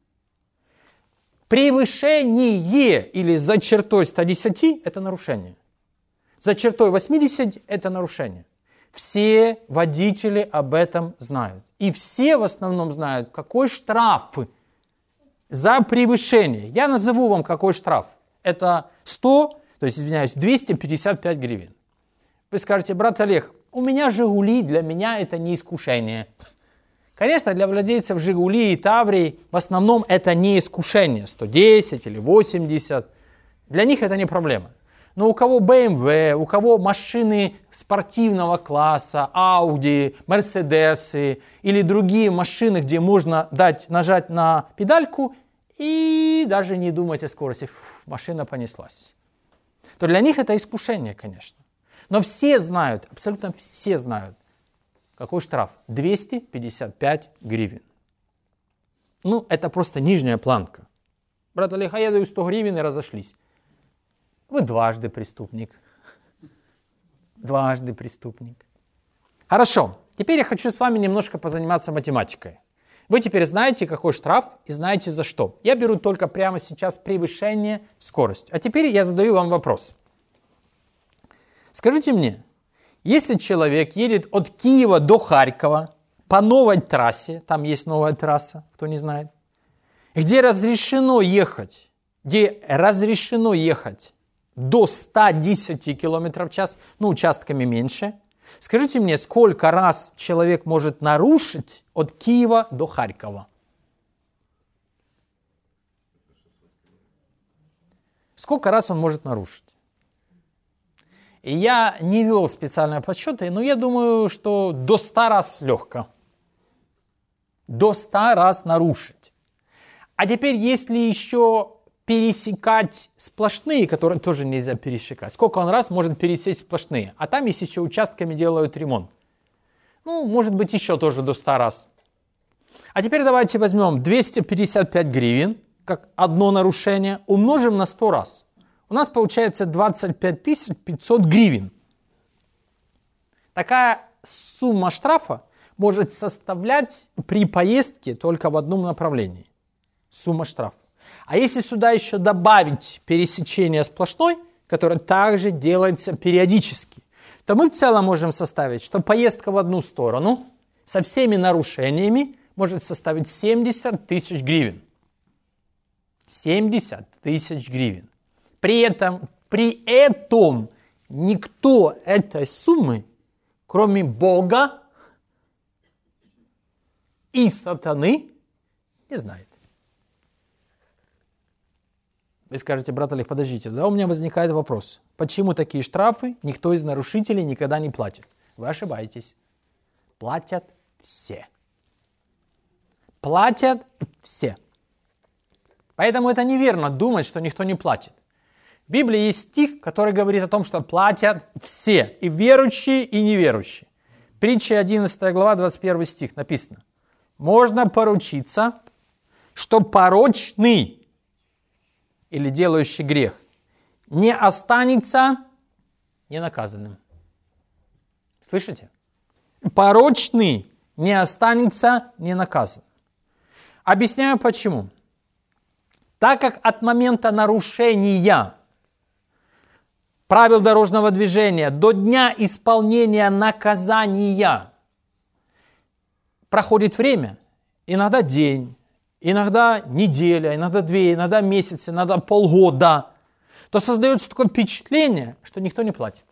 Превышение или за чертой ста десяти – это нарушение. За чертой восьмидесяти – это нарушение. Все водители об этом знают. И все в основном знают, какой штраф за превышение. Я назову вам, какой штраф. Это сто, то есть, извиняюсь, двести пятьдесят пять гривен. Вы скажете: брат Олег, у меня «Жигули», для меня это не искушение. Конечно, для владельцев «Жигули» и «Таврии» в основном это не искушение. сто десять или восемьдесят. Для них это не проблема. Но у кого бэ эм вэ, у кого машины спортивного класса, Audi, Мерседесы или другие машины, где можно дать, нажать на педальку и даже не думать о скорости, фу, машина понеслась, то для них это искушение, конечно. Но все знают, абсолютно все знают, какой штраф? двести пятьдесят пять гривен. Ну, это просто нижняя планка. Брат Олег, а я даю сто гривен и разошлись. Вы дважды преступник. Дважды преступник. Хорошо, теперь я хочу с вами немножко позаниматься математикой. Вы теперь знаете, какой штраф, и знаете за что. Я беру только прямо сейчас превышение скорости. А теперь я задаю вам вопрос. Скажите мне, если человек едет от Киева до Харькова по новой трассе, там есть новая трасса, кто не знает, где разрешено ехать, где разрешено ехать до ста десяти километров в час, ну, участками меньше. Скажите мне, сколько раз человек может нарушить от Киева до Харькова? Сколько раз он может нарушить? И я не вел специальные подсчеты, но я думаю, что до ста раз легко. До ста раз нарушить. А теперь, если еще пересекать сплошные, которые тоже нельзя пересекать. Сколько он раз может пересечь сплошные? А там есть еще участками делают ремонт. Ну, может быть, еще тоже до ста раз. А теперь давайте возьмем двести пятьдесят пять гривен, как одно нарушение, умножим на сто раз. У нас получается двадцать пять тысяч пятьсот гривен. Такая сумма штрафа может составлять при поездке только в одном направлении. Сумма штрафа. А если сюда еще добавить пересечение сплошной, которое также делается периодически, то мы в целом можем составить, что поездка в одну сторону со всеми нарушениями может составить семьдесят тысяч гривен. семьдесят тысяч гривен. При этом, при этом никто этой суммы, кроме Бога и сатаны, не знает. Вы скажете: брат Олег, подождите, да, у меня возникает вопрос. Почему такие штрафы никто из нарушителей никогда не платит? Вы ошибаетесь. Платят все. Платят все. Поэтому это неверно думать, что никто не платит. В Библии есть стих, который говорит о том, что платят все, и верующие, и неверующие. Притча одиннадцатая глава, двадцать первый стих написано. Можно поручиться, что порочный или делающий грех не останется ненаказанным. Слышите? Порочный не останется ненаказанным. Объясняю почему. Так как от момента нарушения правил дорожного движения до дня исполнения наказания проходит время, иногда день, иногда неделя, иногда две, иногда месяц, иногда полгода, то создается такое впечатление, что никто не платит.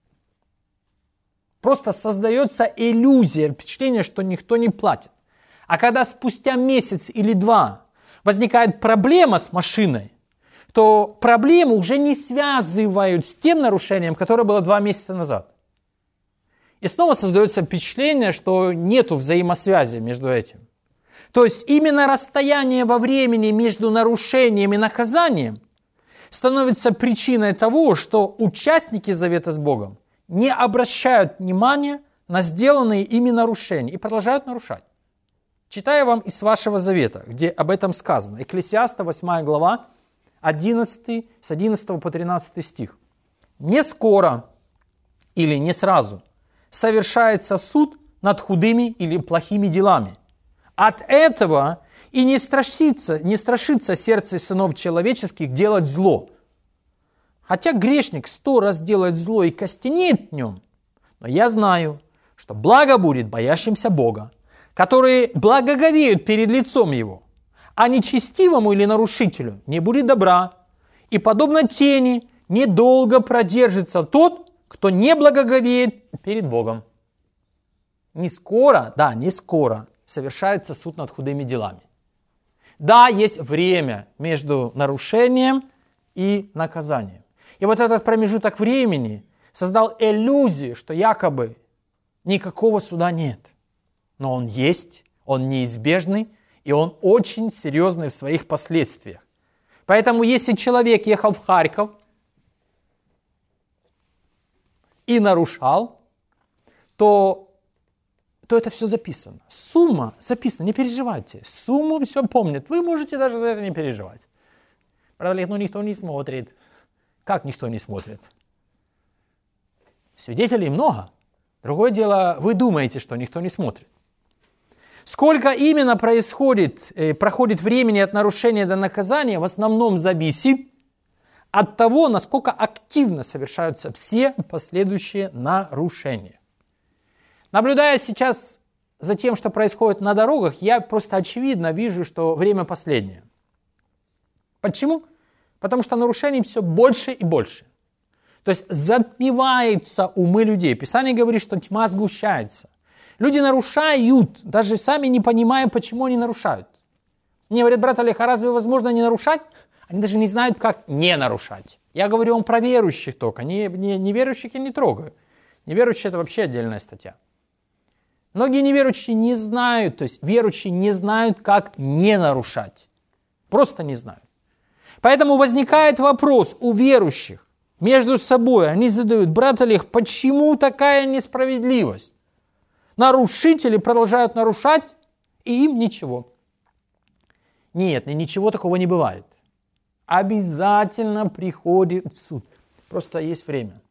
Просто создается иллюзия, впечатление, что никто не платит. А когда спустя месяц или два возникает проблема с машиной, то проблему уже не связывают с тем нарушением, которое было два месяца назад. И снова создается впечатление, что нет взаимосвязи между этим. То есть именно расстояние во времени между нарушением и наказанием становится причиной того, что участники завета с Богом не обращают внимания на сделанные ими нарушения и продолжают нарушать. Читаю вам из вашего завета, где об этом сказано. Экклесиаста, восьмая глава, одиннадцатый, с одиннадцатого по тринадцатый стих. «Не скоро или не сразу совершается суд над худыми или плохими делами. От этого и не страшится, не страшится сердце сынов человеческих делать зло. Хотя грешник сто раз делает зло и костенеет в нем, но я знаю, что благо будет боящимся Бога, которые благоговеют перед лицом Его, а нечестивому или нарушителю не будет добра, и подобно тени недолго продержится тот, кто не благоговеет перед Богом». Не скоро, да, не скоро совершается суд над худыми делами. Да, есть время между нарушением и наказанием. И вот этот промежуток времени создал иллюзию, что якобы никакого суда нет. Но он есть, он неизбежный, и он очень серьезный в своих последствиях. Поэтому если человек ехал в Харьков и нарушал, то то это все записано. Сумма записана, не переживайте. Сумму все помнят. Вы можете даже за это не переживать. Правда, ну никто не смотрит. Как никто не смотрит? Свидетелей много. Другое дело, вы думаете, что никто не смотрит. Сколько именно происходит, э, проходит времени от нарушения до наказания, в основном зависит от того, насколько активно совершаются все последующие нарушения. Наблюдая сейчас за тем, что происходит на дорогах, я просто очевидно вижу, что время последнее. Почему? Потому что нарушений все больше и больше. То есть затмеваются умы людей. Писание говорит, что тьма сгущается. Люди нарушают, даже сами не понимая, почему они нарушают. Мне говорят: брат Олег, а разве возможно не нарушать? Они даже не знают, как не нарушать. Я говорю вам про верующих только, не, не, неверующих я не трогаю. Неверующие – это вообще отдельная статья. Многие неверующие не знают, то есть верующие не знают, как не нарушать. Просто не знают. Поэтому возникает вопрос у верующих между собой. Они задают: брат Олег, почему такая несправедливость? Нарушители продолжают нарушать, и им ничего. Нет, ничего такого не бывает. Обязательно приходит суд. Просто есть время.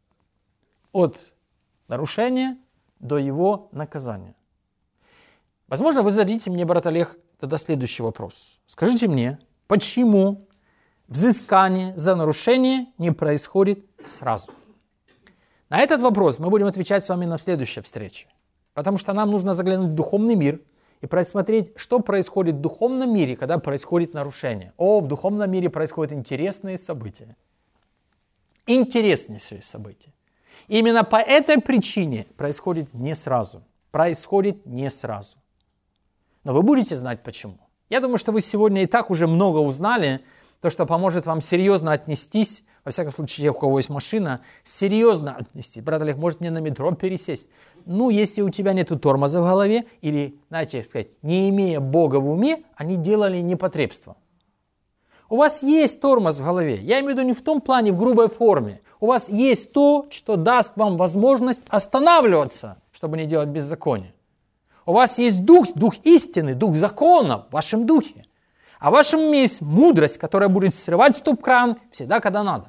От нарушения до его наказания. Возможно, вы зададите мне, брат Олег, тогда следующий вопрос. Скажите мне, почему взыскание за нарушение не происходит сразу? На этот вопрос мы будем отвечать с вами на следующей встрече. Потому что нам нужно заглянуть в духовный мир и просмотреть, что происходит в духовном мире, когда происходит нарушение. О, в духовном мире происходят интересные события. Интереснейшие события. Именно по этой причине происходит не сразу. Происходит не сразу. Но вы будете знать почему. Я думаю, что вы сегодня и так уже много узнали, то, что поможет вам серьезно отнестись, во всяком случае, у кого есть машина, серьезно отнестись. Брат Олег, может мне на метро пересесть? Ну, если у тебя нету тормоза в голове, или, знаете, сказать, не имея Бога в уме, они делали непотребство. У вас есть тормоз в голове. Я имею в виду не в том плане, в грубой форме. У вас есть то, что даст вам возможность останавливаться, чтобы не делать беззаконие. У вас есть дух, дух истины, дух закона в вашем духе. А в вашем уме есть мудрость, которая будет срывать стоп-кран всегда, когда надо.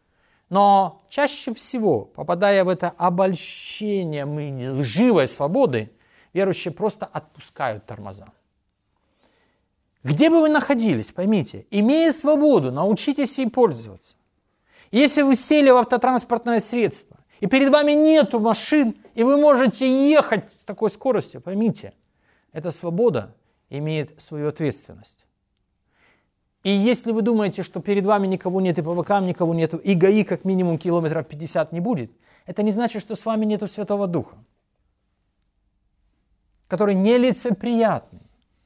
Но чаще всего, попадая в это обольщение лживой свободы, верующие просто отпускают тормоза. Где бы вы находились, поймите, имея свободу, научитесь ей пользоваться. Если вы сели в автотранспортное средство, и перед вами нету машин, и вы можете ехать с такой скоростью, поймите, эта свобода имеет свою ответственность. И если вы думаете, что перед вами никого нет, и по бокам никого нет, и ГАИ как минимум километров пятьдесят не будет, это не значит, что с вами нету Святого Духа, который нелицеприятный.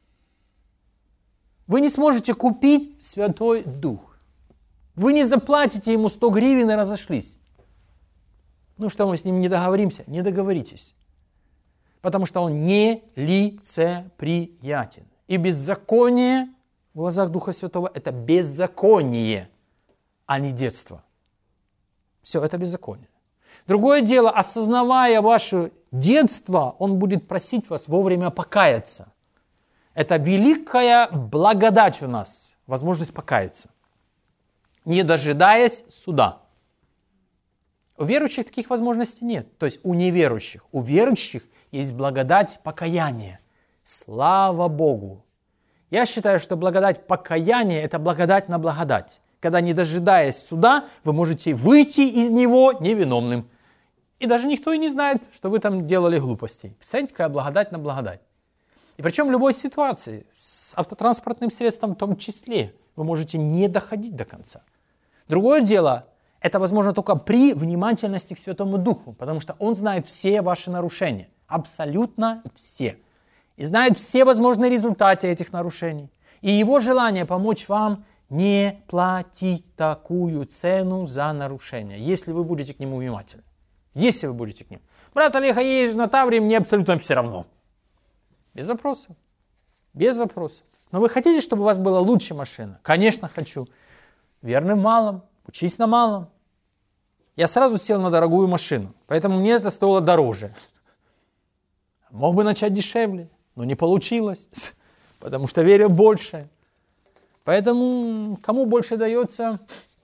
Вы не сможете купить Святой Дух. Вы не заплатите ему сто гривен и разошлись. Ну что, мы с ним не договоримся? Не договоритесь. Потому что он нелицеприятен. И беззаконие в глазах Духа Святого – это беззаконие, а не детство. Все, это беззаконие. Другое дело, осознавая ваше детство, он будет просить вас вовремя покаяться. Это великая благодать у нас, возможность покаяться, не дожидаясь суда. У верующих таких возможностей нет, то есть у неверующих. У верующих есть благодать покаяния. Слава Богу! Я считаю, что благодать покаяния – это благодать на благодать. Когда, не дожидаясь суда, вы можете выйти из него невиновным. И даже никто и не знает, что вы там делали глупостей. Представляете, какая благодать на благодать. И причем в любой ситуации, с автотранспортным средством в том числе, вы можете не доходить до конца. Другое дело, это возможно только при внимательности к Святому Духу, потому что Он знает все ваши нарушения, абсолютно все. И знает все возможные результаты этих нарушений. И Его желание помочь вам не платить такую цену за нарушение, если вы будете к Нему внимательны. Если вы будете к Нему. Брат Олег, едешь на Таврии, мне абсолютно все равно. Без вопросов. Без вопросов. Но вы хотите, чтобы у вас была лучшая машина? Конечно, хочу. Верный в малом. Учись на малом. Я сразу сел на дорогую машину, поэтому мне это стоило дороже. Мог бы начать дешевле, но не получилось, потому что верю больше. Поэтому кому больше дается,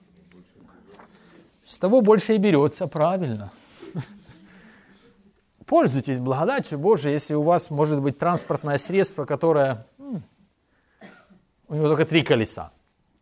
с того больше и берется, правильно. Пользуйтесь благодатью Божией, если у вас может быть транспортное средство, которое, у него только три колеса.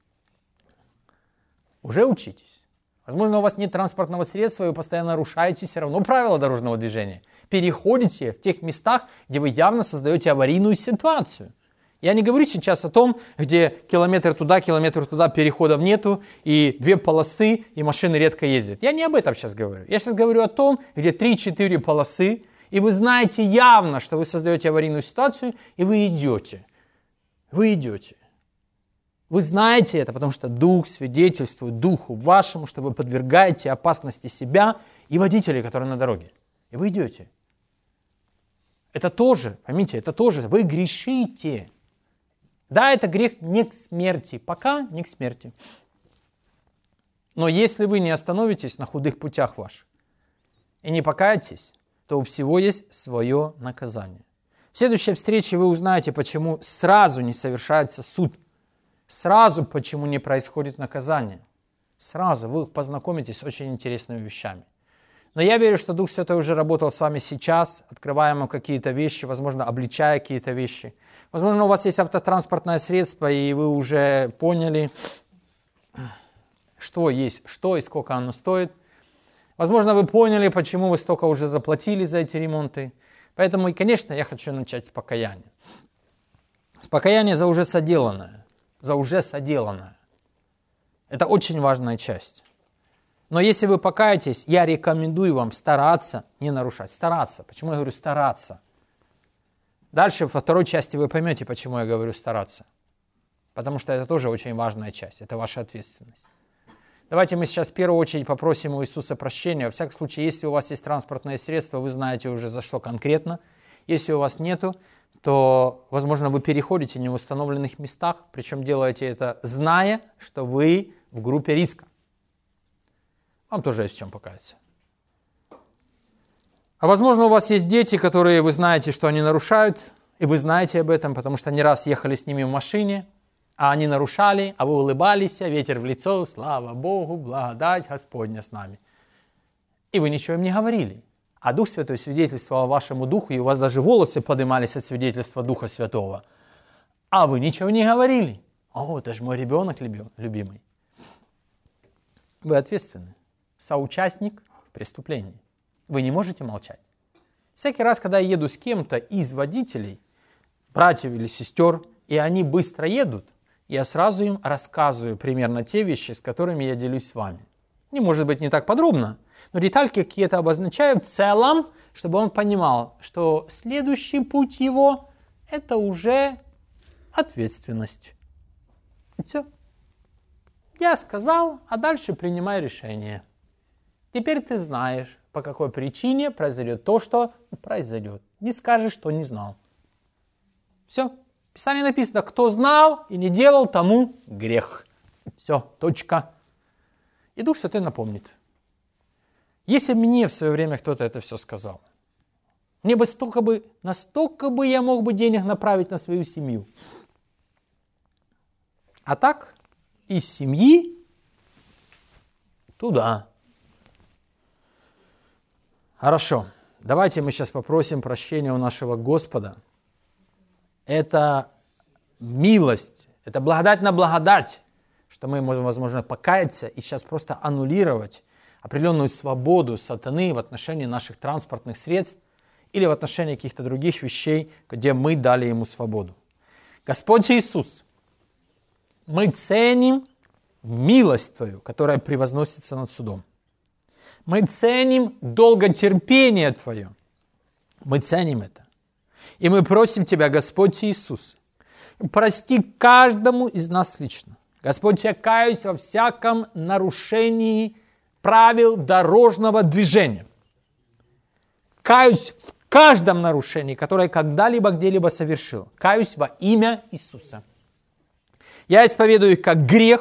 Уже учитесь. Возможно, у вас нет транспортного средства, и вы постоянно нарушаете все равно правила дорожного движения. Переходите в тех местах, где вы явно создаете аварийную ситуацию. Я не говорю сейчас о том, где километр туда, километр туда, переходов нету, и две полосы, и машины редко ездят. Я не об этом сейчас говорю. Я сейчас говорю о том, где три-четыре полосы, и вы знаете явно, что вы создаете аварийную ситуацию, и вы идете. Вы идете. Вы знаете это, потому что Дух свидетельствует Духу вашему, что вы подвергаете опасности себя и водителей, которые на дороге. И вы идете. Это тоже, поймите, это тоже, вы грешите. Да, это грех не к смерти, пока не к смерти. Но если вы не остановитесь на худых путях ваших и не покаетесь, то у всего есть свое наказание. В следующей встрече вы узнаете, почему сразу не совершается суд. Сразу почему не происходит наказание. Сразу вы познакомитесь с очень интересными вещами. Но я верю, что Дух Святой уже работал с вами сейчас, открывая вам какие-то вещи, возможно, обличая какие-то вещи. Возможно, у вас есть автотранспортное средство, и вы уже поняли, что есть, что и сколько оно стоит. Возможно, вы поняли, почему вы столько уже заплатили за эти ремонты. Поэтому, конечно, я хочу начать с покаяния. С покаяния за уже соделанное. За уже соделанное. Это очень важная часть. Но если вы покаетесь, я рекомендую вам стараться не нарушать. Стараться. Почему я говорю стараться? Дальше во второй части вы поймете, почему я говорю стараться. Потому что это тоже очень важная часть. Это ваша ответственность. Давайте мы сейчас в первую очередь попросим у Иисуса прощения. Во всяком случае, если у вас есть транспортное средство, вы знаете уже за что конкретно. Если у вас нету, то, возможно, вы переходите в неустановленных местах, причем делаете это, зная, что вы в группе риска. Вам тоже есть в чем покаяться. А возможно, у вас есть дети, которые вы знаете, что они нарушают, и вы знаете об этом, потому что не раз ехали с ними в машине, а они нарушали, а вы улыбались, ветер в лицо, слава Богу, благодать Господня с нами. И вы ничего им не говорили. А Дух Святой свидетельствовал вашему Духу, и у вас даже волосы поднимались от свидетельства Духа Святого. А вы ничего не говорили. О, это же мой ребенок любимый. Вы ответственны. Соучастник в преступлении. Вы не можете молчать. Всякий раз, когда я еду с кем-то из водителей, братьев или сестер, и они быстро едут, я сразу им рассказываю примерно те вещи, с которыми я делюсь с вами. Не может быть не так подробно, но детальки какие-то обозначаю в целом, чтобы он понимал, что следующий путь его – это уже ответственность. И все. Я сказал, а дальше принимай решение. Теперь ты знаешь, по какой причине произойдет то, что произойдет. Не скажешь, что не знал. Все. В Писании написано, кто знал и не делал, тому грех. Все, точка. И Дух Святой напомнит. Если мне в свое время кто-то это все сказал, мне бы столько бы, настолько бы я мог бы денег направить на свою семью. А так, из семьи туда. Хорошо, давайте мы сейчас попросим прощения у нашего Господа. Это милость, это благодать на благодать, что мы можем, возможно, покаяться и сейчас просто аннулировать определенную свободу сатаны в отношении наших транспортных средств или в отношении каких-то других вещей, где мы дали ему свободу. Господь Иисус, мы ценим милость Твою, которая превозносится над судом. Мы ценим долготерпение Твое. Мы ценим это. И мы просим Тебя, Господь Иисус, прости каждому из нас лично. Господь, я каюсь во всяком нарушении правил дорожного движения. Каюсь в каждом нарушении, которое когда-либо где-либо совершил. Каюсь во имя Иисуса. Я исповедую их как грех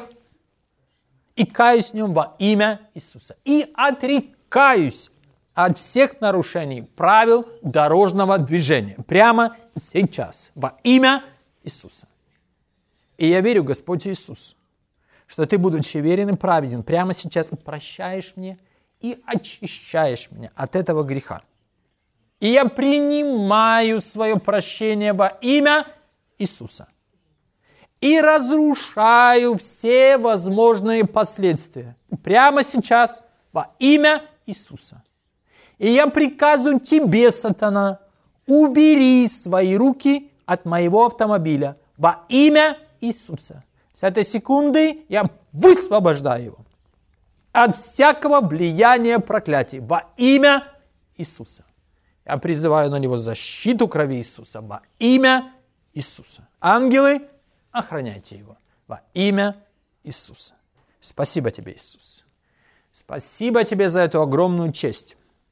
и каюсь в нем во имя Иисуса. И отрекаюсь от всех нарушений правил дорожного движения. Прямо сейчас. Во имя Иисуса. И я верю, Господь Иисус, что Ты, будучи верен и праведен, прямо сейчас прощаешь мне и очищаешь меня от этого греха. И я принимаю свое прощение во имя Иисуса. И разрушаю все возможные последствия. Прямо сейчас во имя Иисуса. И я приказываю тебе, сатана, убери свои руки от моего автомобиля во имя Иисуса. С этой секунды я высвобождаю его от всякого влияния проклятий во имя Иисуса. Я призываю на него защиту крови Иисуса во имя Иисуса. Ангелы, охраняйте его во имя Иисуса. Спасибо тебе, Иисус. Спасибо тебе за эту огромную честь.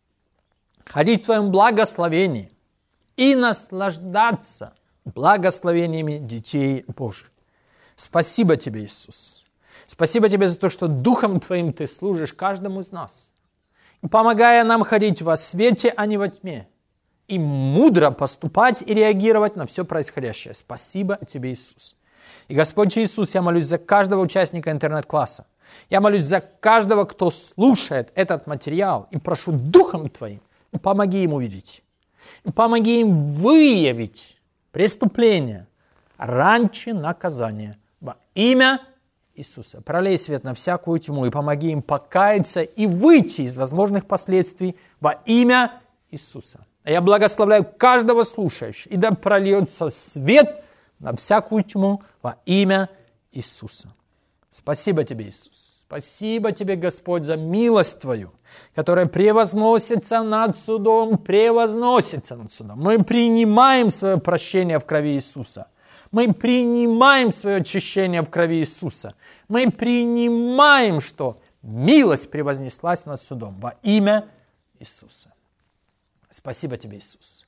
Ходить в твоем благословении и наслаждаться благословениями детей Божьих. Спасибо тебе, Иисус. Спасибо тебе за то, что Духом Твоим Ты служишь каждому из нас, помогая нам ходить во свете, а не во тьме, и мудро поступать и реагировать на все происходящее. Спасибо тебе, Иисус. И, Господь Иисус, я молюсь за каждого участника интернет-класса. Я молюсь за каждого, кто слушает этот материал, и прошу Духом Твоим, помоги им увидеть, помоги им выявить преступление раньше наказания во имя Иисуса. Пролей свет на всякую тьму и помоги им покаяться и выйти из возможных последствий во имя Иисуса. А я благословляю каждого слушающего, и да прольется свет на всякую тьму во имя Иисуса. Спасибо тебе, Иисус. Спасибо тебе, Господь, за милость Твою, которая превозносится над судом, превозносится над судом. Мы принимаем свое прощение в крови Иисуса. Мы принимаем свое очищение в крови Иисуса. Мы принимаем, что милость превознеслась над судом во имя Иисуса. Спасибо тебе, Иисус.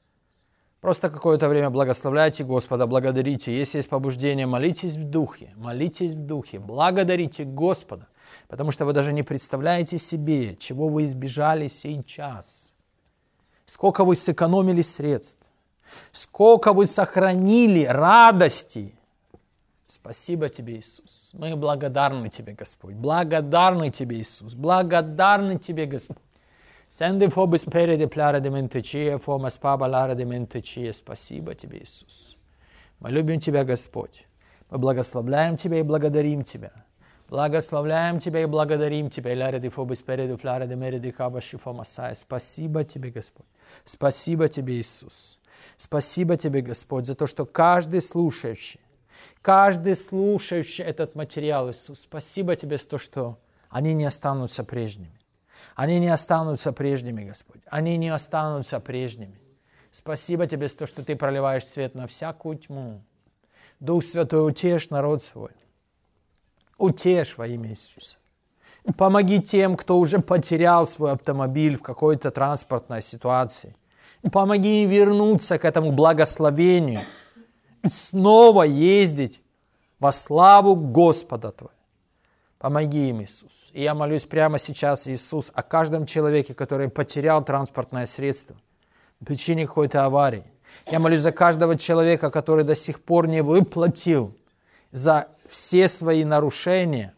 Просто какое-то время благословляйте Господа, благодарите. Если есть побуждение, молитесь в духе, молитесь в духе, благодарите Господа, потому что вы даже не представляете себе, чего вы избежали сейчас, сколько вы сэкономили средств, сколько вы сохранили радости. Спасибо тебе, Иисус. Мы благодарны тебе, Господь. Благодарны тебе, Иисус. Благодарны тебе, Господь. Сенди фобис переди пляра де ментечия, фомас пабалара де ментечия. Спасибо тебе, Иисус. Мы любим тебя, Господь. Мы благословляем тебя и благодарим тебя. Благословляем тебя и благодарим тебя. Ляреди фобис переди пляра де мереди хабаши фомасая. Спасибо тебе, Господь. Спасибо тебе, Иисус. Спасибо тебе, Господь, за то, что каждый слушающий, каждый слушающий этот материал, Иисус, спасибо тебе за то, что они не останутся прежними. Они не останутся прежними, Господь. Они не останутся прежними. Спасибо тебе за то, что ты проливаешь свет на всякую тьму. Дух Святой, утешь народ свой. Утешь во имя Иисуса. Помоги тем, кто уже потерял свой автомобиль в какой-то транспортной ситуации. Помоги им вернуться к этому благословению и снова ездить во славу Господа Твоего. Помоги им, Иисус. И я молюсь прямо сейчас, Иисус, о каждом человеке, который потерял транспортное средство по причине какой-то аварии. Я молюсь за каждого человека, который до сих пор не выплатил за все свои нарушения.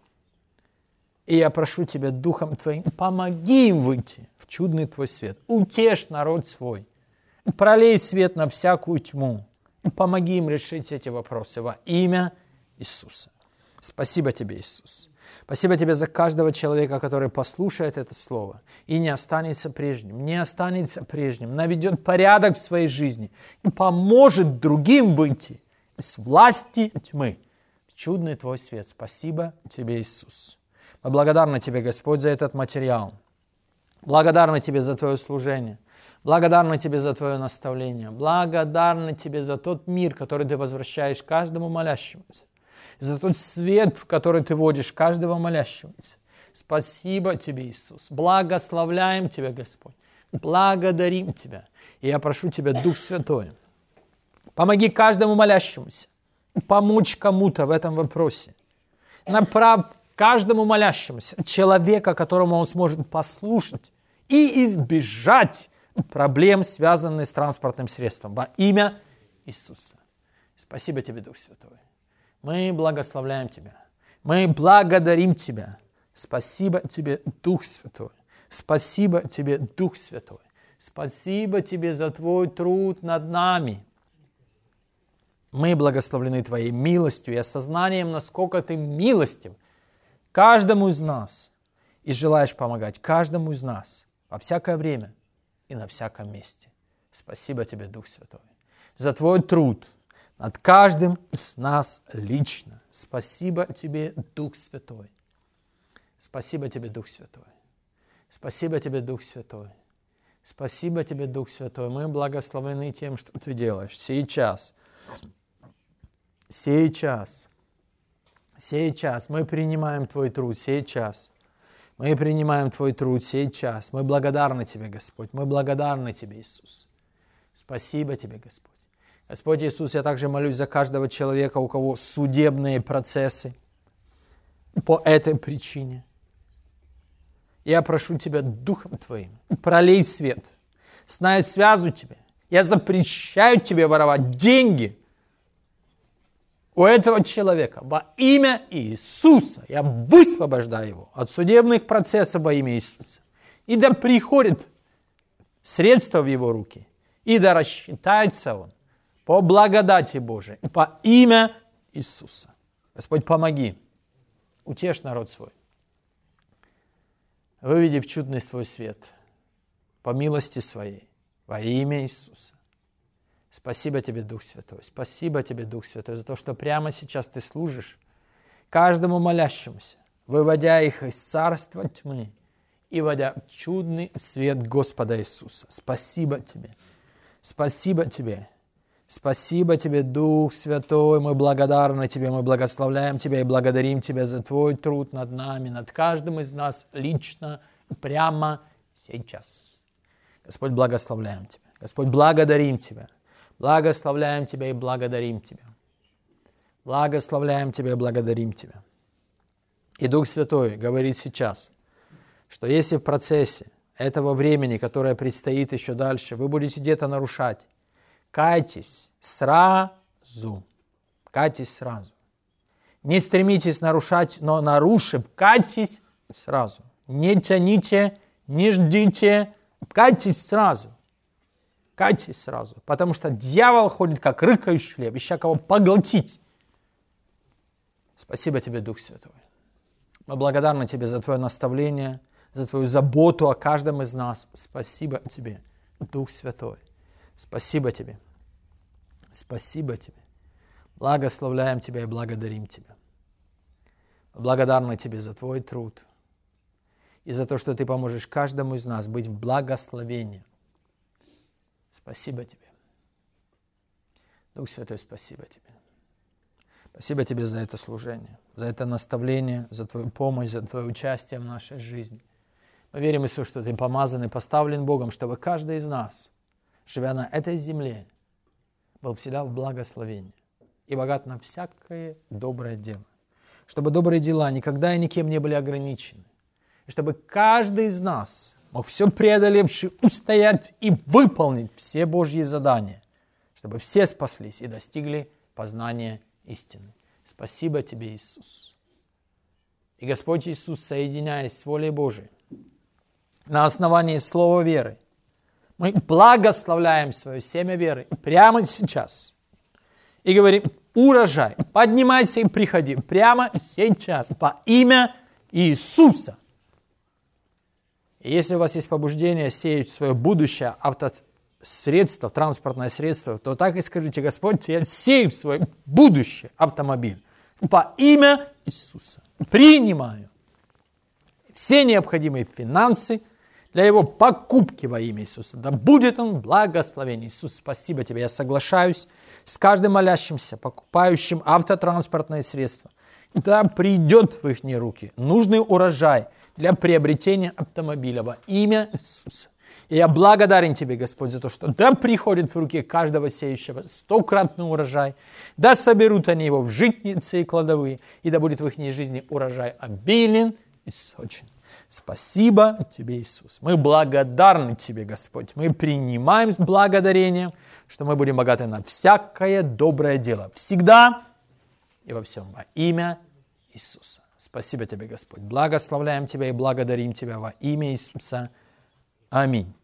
И я прошу Тебя, Духом Твоим, помоги им выйти в чудный Твой свет. Утешь народ свой. Пролей свет на всякую тьму. Помоги им решить эти вопросы во имя Иисуса. Спасибо Тебе, Иисус. Спасибо Тебе за каждого человека, который послушает это слово и не останется прежним, не останется прежним, наведет порядок в своей жизни и поможет другим выйти из власти тьмы в чудный Твой свет. Спасибо Тебе, Иисус. Мы благодарны Тебе, Господь, за этот материал. Благодарны Тебе за Твое служение. Благодарны Тебе за Твое наставление. Благодарны Тебе за тот мир, который Ты возвращаешь каждому молящемуся. За тот свет, в который Ты водишь каждого молящегося. Спасибо Тебе, Иисус. Благословляем Тебя, Господь. Благодарим Тебя. И я прошу Тебя, Дух Святой, помоги каждому молящемуся помочь кому-то в этом вопросе. Направь каждому молящемуся человека, которому он сможет послушать и избежать проблем, связанных с транспортным средством. Во имя Иисуса. Спасибо Тебе, Дух Святой. Мы благословляем Тебя. Мы благодарим Тебя. Спасибо Тебе, Дух Святой. Спасибо Тебе, Дух Святой. Спасибо Тебе за Твой труд над нами. Мы благословлены Твоей милостью и осознанием, насколько Ты милостив каждому из нас. И желаешь помогать каждому из нас во всякое время и на всяком месте. Спасибо Тебе, Дух Святой, за Твой труд над каждым из нас лично. Спасибо Тебе, Дух Святой. Спасибо Тебе, Дух Святой. Спасибо Тебе, Дух Святой. Спасибо Тебе, Дух Святой. Мы благословены тем, что Ты делаешь сейчас. Сейчас. Сейчас. Мы принимаем Твой труд. Сейчас. Мы принимаем Твой труд сейчас. Мы благодарны Тебе, Господь. Мы благодарны Тебе, Иисус. Спасибо Тебе, Господь. Господь Иисус, я также молюсь за каждого человека, у кого судебные процессы по этой причине. Я прошу Тебя, Духом Твоим, пролей свет. Знаю, связываю Тебя. Я запрещаю Тебе воровать деньги у этого человека. Во имя Иисуса я высвобождаю его от судебных процессов во имя Иисуса. И да приходит средства в его руки, и да рассчитается он по благодати Божией, по имя Иисуса. Господь, помоги, утешь народ свой. Выведи в чудный свой свет, по милости своей, во имя Иисуса. Спасибо Тебе, Дух Святой. Спасибо Тебе, Дух Святой, за то, что прямо сейчас Ты служишь каждому молящемуся, выводя их из царства тьмы и вводя в чудный свет Господа Иисуса. Спасибо Тебе. Спасибо Тебе. Спасибо Тебе, Дух Святой. Мы благодарны Тебе, мы благословляем Тебя и благодарим Тебя за Твой труд над нами, над каждым из нас лично, прямо сейчас. Господь, благословляем Тебя. Господь, благодарим Тебя. Благословляем Тебя и благодарим Тебя. Благословляем Тебя и благодарим Тебя. И Дух Святой говорит сейчас, что если в процессе этого времени, которое предстоит еще дальше, вы будете где-то нарушать, кайтесь сразу. Кайтесь сразу. Не стремитесь нарушать, но нарушив, кайтесь сразу. Не тяните, не ждите, кайтесь сразу. Кайтесь сразу. Потому что дьявол ходит, как рыкающий лев, ища кого поглотить. Спасибо Тебе, Дух Святой. Мы благодарны Тебе за Твое наставление, за Твою заботу о каждом из нас. Спасибо Тебе, Дух Святой. Спасибо Тебе. Спасибо Тебе. Благословляем Тебя и благодарим Тебя. Благодарны Тебе за Твой труд и за то, что Ты поможешь каждому из нас быть в благословении. Спасибо Тебе. Дух Святой, спасибо Тебе. Спасибо Тебе за это служение. за это наставление, за Твою помощь, за Твое участие в нашей жизни. Мы верим, Иисус, что Ты помазан и поставлен Богом, чтобы каждый из нас, живя на этой земле, был всегда в благословении и богат на всякое доброе дело. Чтобы добрые дела никогда и никем не были ограничены. И чтобы каждый из нас мог все преодолевший устоять и выполнить все Божьи задания, чтобы все спаслись и достигли познания истины. Спасибо Тебе, Иисус. И Господь Иисус, соединяясь с волей Божией, на основании слова веры, мы благословляем свое семя веры прямо сейчас. И говорим: урожай, поднимайся и приходи прямо сейчас во имя Иисуса. И если у вас есть побуждение сеять свое будущее автосредство, транспортное средство, то так и скажите: Господь, я сею свое будущее автомобиль во имя Иисуса. Принимаю все необходимые финансы для его покупки во имя Иисуса. Да будет он благословен. Иисус, спасибо Тебе. Я соглашаюсь с каждым молящимся, покупающим автотранспортное средство. Да придет в их руки нужный урожай для приобретения автомобиля во имя Иисуса. И я благодарен Тебе, Господь, за то, что да приходит в руки каждого сеющего стократный урожай, да соберут они его в житницы и кладовые, и да будет в их жизни урожай обилен и сочен. Спасибо Тебе, Иисус. Мы благодарны Тебе, Господь. Мы принимаем с благодарением, что мы будем богаты на всякое доброе дело. Всегда и во всем во имя Иисуса. Спасибо Тебе, Господь. Благословляем Тебя и благодарим Тебя во имя Иисуса. Аминь.